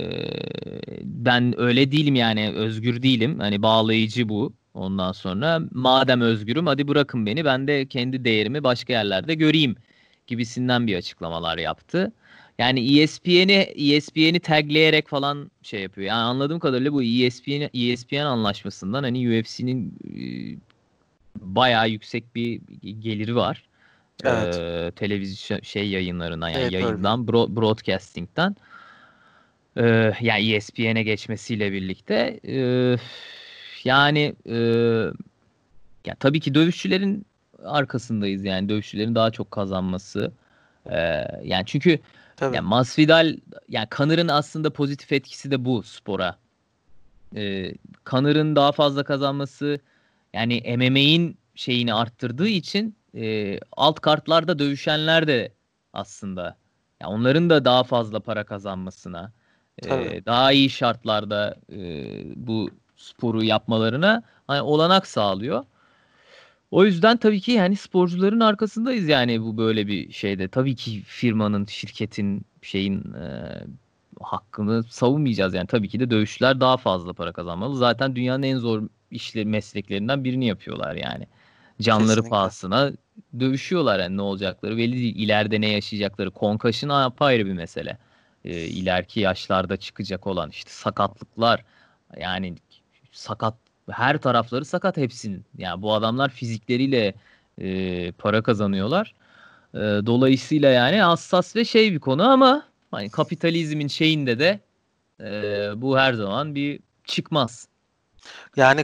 Ben öyle değilim yani özgür değilim. Hani bağlayıcı bu. Ondan sonra madem özgürüm hadi bırakın beni ben de kendi değerimi başka yerlerde göreyim gibisinden bir açıklamalar yaptı. Yani ESPN'i tagleyerek falan şey yapıyor. Yani anladığım kadarıyla bu ESPN anlaşmasından hani UFC'nin bayağı yüksek bir geliri var. Evet. Televizyon şey yayınlarından yani Evet öyle. yayından broadcasting'ten yani ESPN'e geçmesiyle birlikte yani ya tabii ki dövüşçülerin arkasındayız yani dövüşçülerin daha çok kazanması. Yani çünkü Tabii. yani Masvidal yani Connor'ın aslında pozitif etkisi de bu spora. Connor'ın daha fazla kazanması yani MMA'in şeyini arttırdığı için alt kartlarda dövüşenler de aslında ya onların da daha fazla para kazanmasına Tabii. daha iyi şartlarda bu sporu yapmalarına hani olanak sağlıyor. O yüzden tabii ki yani sporcuların arkasındayız yani bu böyle bir şeyde. Tabii ki firmanın, şirketin, şeyin hakkını savunmayacağız yani. Tabii ki de dövüşçüler daha fazla para kazanmalı. Zaten dünyanın en zor mesleklerinden birini yapıyorlar yani. Canları Kesinlikle. pahasına dövüşüyorlar yani ne olacakları belli değil. İleride ne yaşayacakları. Concussion apayrı bir mesele. İleriki yaşlarda çıkacak olan işte sakatlıklar yani sakat her tarafları sakat hepsinin. Yani bu adamlar fizikleriyle para kazanıyorlar. Dolayısıyla yani hassas ve şey bir konu ama hani kapitalizmin şeyinde de bu her zaman bir çıkmaz. Yani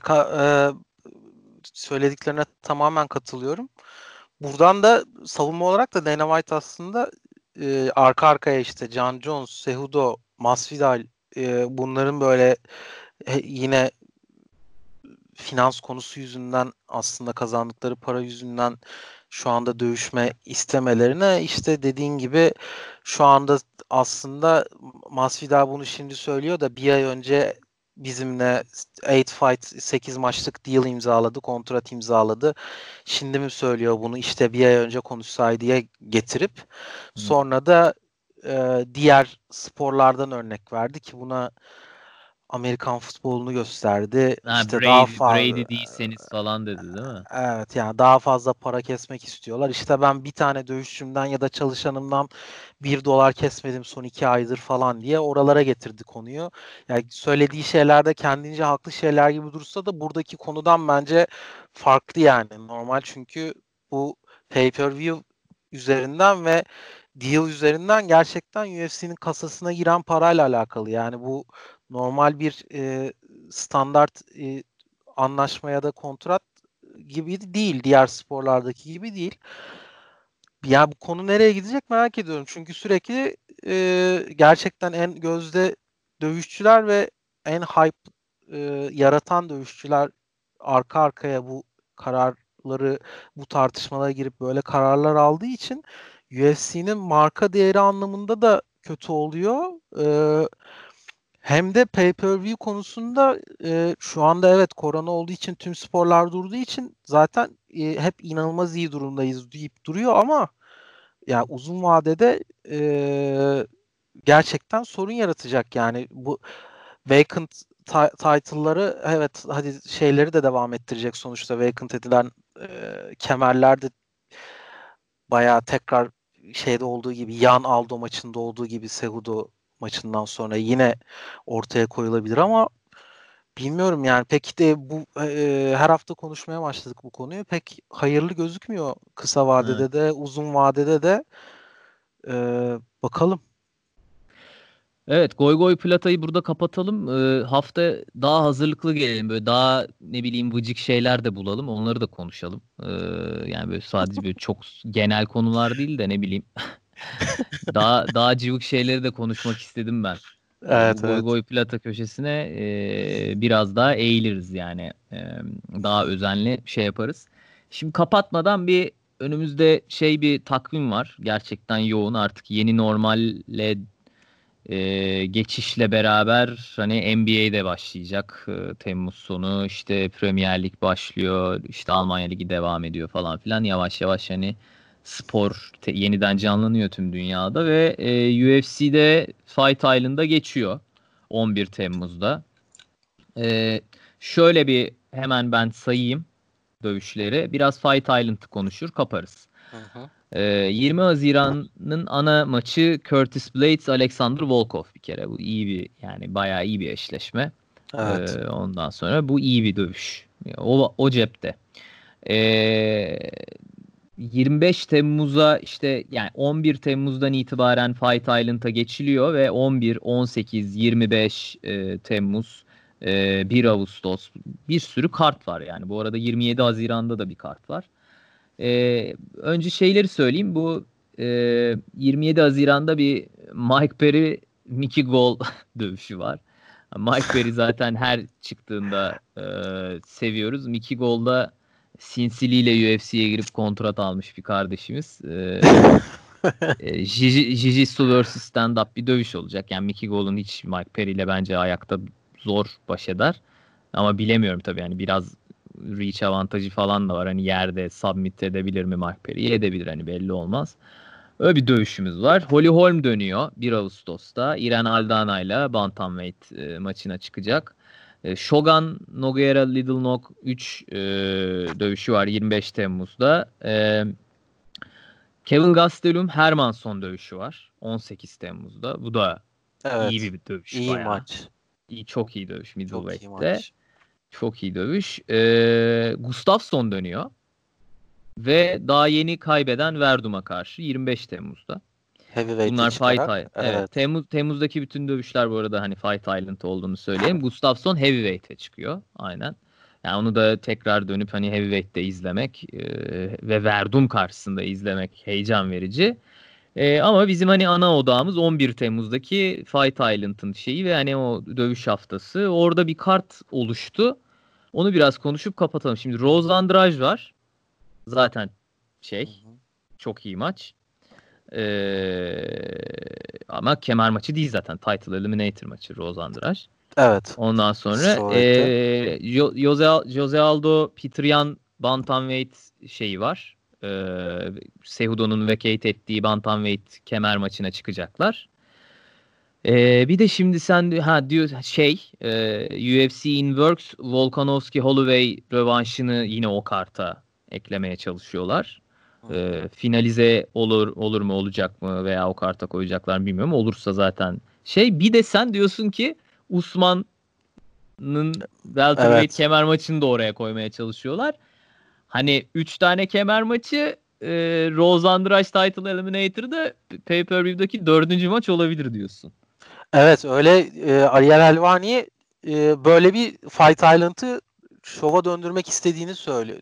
söylediklerine tamamen katılıyorum. Buradan da savunma olarak da Dana White aslında arka arkaya işte Jon Jones, Cejudo, Masvidal, bunların böyle yine finans konusu yüzünden aslında kazandıkları para yüzünden şu anda dövüşme istemelerine işte dediğin gibi şu anda aslında Masvidal bunu şimdi söylüyor da bir ay önce bizimle 8 fight 8 maçlık deal imzaladı, kontrat imzaladı. Şimdi mi söylüyor bunu işte bir ay önce konuşsaydı diye getirip Hı. sonra da diğer sporlardan örnek verdi ki buna Amerikan futbolunu gösterdi. Ha, İşte daha Brady fazla değilseniz falan dedi değil mi? evet yani daha fazla para kesmek istiyorlar. İşte ben bir tane dövüşçümden ya da çalışanımdan 1 dolar kesmedim son 2 aydır falan diye oralara getirdi konuyu. Yani söylediği şeyler de kendince haklı şeyler gibi dursa da buradaki konudan bence farklı yani. Normal çünkü bu pay-per-view üzerinden ve deal üzerinden gerçekten UFC'nin kasasına giren parayla alakalı. Yani bu normal bir standart anlaşma ya da kontrat gibi değil. Diğer sporlardaki gibi değil. Ya bu konu nereye gidecek merak ediyorum. Çünkü sürekli gerçekten en gözde dövüşçüler ve en hype yaratan dövüşçüler arka arkaya bu kararları, bu tartışmalara girip böyle kararlar aldığı için UFC'nin marka değeri anlamında da kötü oluyor. Hem de pay-per-view konusunda şu anda evet korona olduğu için tüm sporlar durduğu için zaten hep inanılmaz iyi durumdayız deyip duruyor ama ya uzun vadede gerçekten sorun yaratacak yani bu vacant title'ları evet hadi şeyleri de devam ettirecek sonuçta vacant edilen kemerler de bayağı tekrar şeyde olduğu gibi Yan Aldo maçında olduğu gibi Cejudo maçından sonra yine ortaya koyulabilir ama bilmiyorum yani pek de bu her hafta konuşmaya başladık bu konuyu. Pek hayırlı gözükmüyor kısa Evet. vadede de uzun vadede de. Bakalım. Evet, Goy Goy Plata'yı burada kapatalım. Hafta daha hazırlıklı gelelim. Böyle daha ne bileyim vıcık şeyler de bulalım. Onları da konuşalım. Yani böyle sadece böyle çok genel konular değil de ne bileyim daha cıvık şeyleri de konuşmak istedim ben. Bu Evet Goy evet. Goy Plata köşesine biraz daha eğiliriz yani. Daha özenli şey yaparız. Şimdi kapatmadan bir önümüzde şey bir takvim var. Gerçekten yoğun artık yeni normalle geçişle beraber hani NBA'de başlayacak. Temmuz sonu işte Premier Lig başlıyor. İşte Almanya Ligi devam ediyor falan filan. Yavaş yavaş hani spor yeniden canlanıyor tüm dünyada ve UFC'de Fight Island'a geçiyor 11 Temmuz'da. E, Şöyle bir hemen ben sayayım dövüşleri. Biraz Fight Island'ı konuşur kaparız. Hı hı. 20 Haziran'ın ana maçı Curtis Blades, Alexander Volkov bir kere. Bu iyi bir yani bayağı iyi bir eşleşme. Evet. Ondan sonra bu iyi bir dövüş. O cepte. Ee, 25 Temmuz'a işte yani 11 Temmuz'dan itibaren Fight Island'a geçiliyor ve 11, 18, 25 Temmuz, 1 Ağustos bir sürü kart var yani. Bu arada 27 Haziran'da da bir kart var. Önce şeyleri söyleyeyim. Bu 27 Haziran'da bir Mike Perry Mickey Gall dövüşü var. Mike Perry zaten her çıktığında seviyoruz. Mickey Gall da sinsiliğiyle UFC'ye girip kontrat almış bir kardeşimiz. Jiu-Jitsu vs. Stand-up bir dövüş olacak. Yani Mickey Gall'un hiç Mike Perry ile bence ayakta zor baş eder. Ama bilemiyorum tabii, yani biraz reach avantajı falan da var. Hani yerde submit edebilir mi Mark Perry'i? Edebilir, hani belli olmaz. Öyle bir dövüşümüz var. Holly Holm dönüyor 1 Ağustos'ta. Irene Aldana ile Bantamweight maçına çıkacak. Shogun Nogueira Little Nog 3 dövüşü var 25 Temmuz'da. Kevin Gastelum Hermansson dövüşü var 18 Temmuz'da. Bu da iyi Evet. bir dövüş İyi bayağı. maç. Çok iyi dövüş Çok iyi middleweight'te. maç. Çok iyi dövüş. Gustafsson dönüyor. Ve daha yeni kaybeden Verdum'a karşı 25 Temmuz'da. Heavyweight'e Bunlar Fight çıkarak. Island. Evet. Evet. Temmuz'daki bütün dövüşler bu arada hani Fight Island olduğunu söyleyeyim. Gustafsson Heavyweight'e çıkıyor. Aynen. Yani onu da tekrar dönüp hani Heavyweight'te izlemek ve Verdum karşısında izlemek heyecan verici. Ama bizim hani ana odağımız 11 Temmuz'daki Fight Island'ın şeyi ve hani o dövüş haftası. Orada bir kart oluştu. Onu biraz konuşup kapatalım. Şimdi Rose Andrade var. Zaten Hı şey, hı. çok iyi maç. Ama kemer maçı değil zaten. Title Eliminator maçı Rose Andrade. Evet. Ondan sonra Steroid'de. Jose Aldo Petr Yan Bantamweight şeyi var. Cejudo'nun vacate ettiği Bantamweight kemer maçına çıkacaklar. Bir de şimdi sen diyor UFC in Works Volkanovski Holloway rövanşını yine o karta eklemeye çalışıyorlar. Hı hı. Finalize olur mu, olacak mı veya o karta koyacaklar mı bilmiyorum. Olursa zaten bir de sen diyorsun ki Usman'ın welterweight Evet. kemer maçını da oraya koymaya çalışıyorlar. Hani 3 tane kemer maçı, Rose Andrade Title Eliminator'da pay-per-view'daki 4. maç olabilir diyorsun. Evet, öyle. Ariel Helvani böyle bir Fight Island'ı şova döndürmek istediğini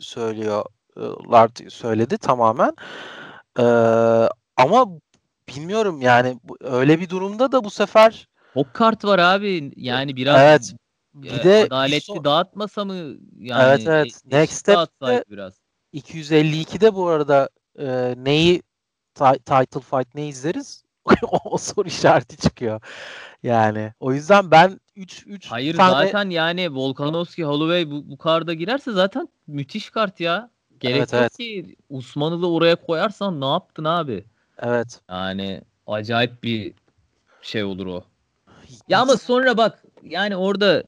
söyledi tamamen. E, Ama bilmiyorum yani, öyle bir durumda da bu sefer Çok kart var abi. Yani biraz evet, bir de adaletli dağıtmasa mı, yani evet, evet, Next eşit Step'te dağıtsaydı biraz. 252'de bu arada neyi title fight ne izleriz? O soru işareti çıkıyor. Yani o yüzden ben 3 Hayır tane zaten yani Volkanovski Holloway bu karda girerse zaten müthiş kart ya. evet, Gerek yok evet, ki Usman'ı da oraya koyarsan ne yaptın abi? evet. Yani acayip bir şey olur o. Ya ama X sonra bak, yani orada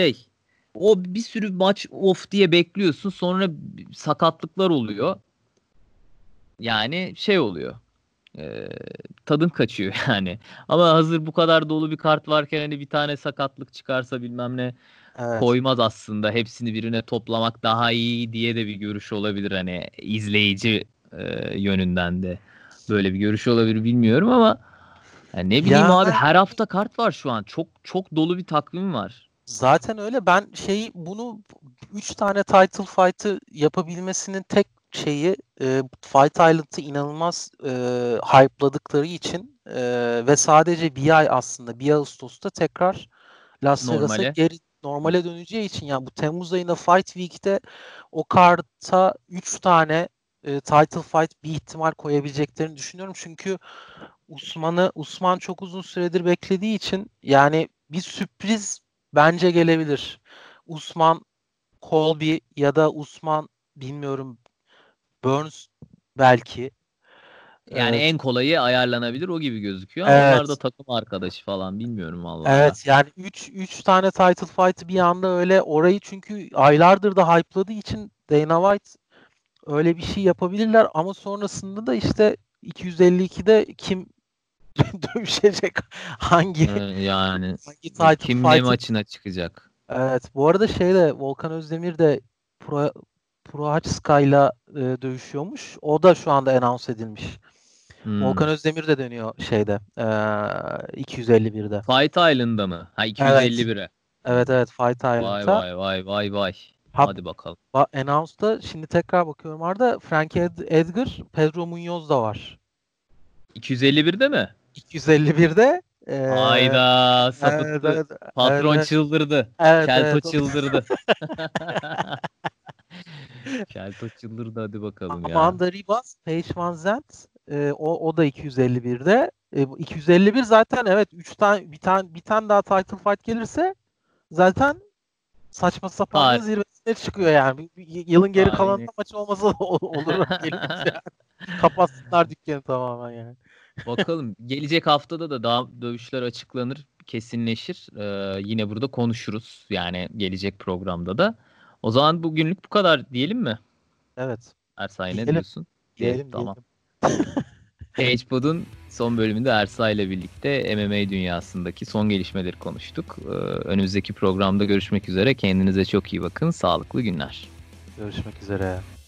o bir sürü maç off diye bekliyorsun, sonra sakatlıklar oluyor. Yani oluyor. Ee, Tadın kaçıyor yani. Ama hazır bu kadar dolu bir kart varken hani bir tane sakatlık çıkarsa bilmem ne evet. koymaz aslında. Hepsini birine toplamak daha iyi diye de bir görüş olabilir, hani izleyici yönünden de böyle bir görüş olabilir, bilmiyorum ama yani ne bileyim abi, Yani her hafta kart var şu an. Çok çok dolu bir takvim var. zaten öyle. Ben bunu 3 tane title fight'ı yapabilmesinin tek şeyi, Fight Island'ı inanılmaz hype'ladıkları için ve sadece bir ay, aslında 1 Ağustos'ta tekrar Las Vegas'a Normale. geri normale döneceği için, yani bu Temmuz ayında Fight Week'te o karta 3 tane title fight bir ihtimal koyabileceklerini düşünüyorum. Çünkü Usman çok uzun süredir beklediği için, yani bir sürpriz bence gelebilir. Usman Colby ya da Usman, bilmiyorum, Burns belki. Yani en Çünkü kolayı ayarlanabilir o gibi gözüküyor ama onlar da evet, takım arkadaşı falan, bilmiyorum vallahi da. evet, yani 3 tane title fight'ı bir anda öyle, orayı çünkü aylardır da hype'ladığı için Dana White, öyle bir şey yapabilirler ama sonrasında da işte 252'de kim dövüşecek, hangi Yani hangi title kim ne fight'ı. maçına çıkacak? Evet, bu arada Volkan Özdemir de Prohaczka'yla dövüşüyormuş. O da şu anda announce edilmiş. Hmm. Volkan Özdemir de dönüyor 251'de. Fight Island'da mı? Ha, Evet. 251'e. Evet, Hmm. evet, Fight Vay Island'a. vay vay vay vay. Ha, Hadi bakalım. announce'da şimdi tekrar bakıyorum, Arda Frankie Edgar, Pedro Munoz da var. 251'de mi? 251'de Hayda, evet, sapıttı. evet, evet, Patron evet, çıldırdı. evet, Kelto evet. çıldırdı. Kelto çıldırdı, hadi bakalım ya. Amanda Ribas, Paige Van Zandt, o da 251'de. Bu 251 zaten, evet, 3 tane, bir tane daha title fight gelirse zaten saçma sapan zirvesine çıkıyor yani. Yılın geri kalanında maç olmasa da olur. Yani. Kapatsınlar dükkanı tamamen yani. Bakalım gelecek haftada da daha dövüşler açıklanır, kesinleşir. Yine burada konuşuruz. Yani gelecek programda da. O zaman bugünlük bu kadar diyelim mi? Evet. Ersay ne Diyelim. diyorsun? Diyelim. Tamam. Cagepad'ın son bölümünde Ersay ile birlikte MMA dünyasındaki son gelişmeleri konuştuk. Önümüzdeki programda görüşmek üzere. Kendinize çok iyi bakın. Sağlıklı günler. Görüşmek üzere.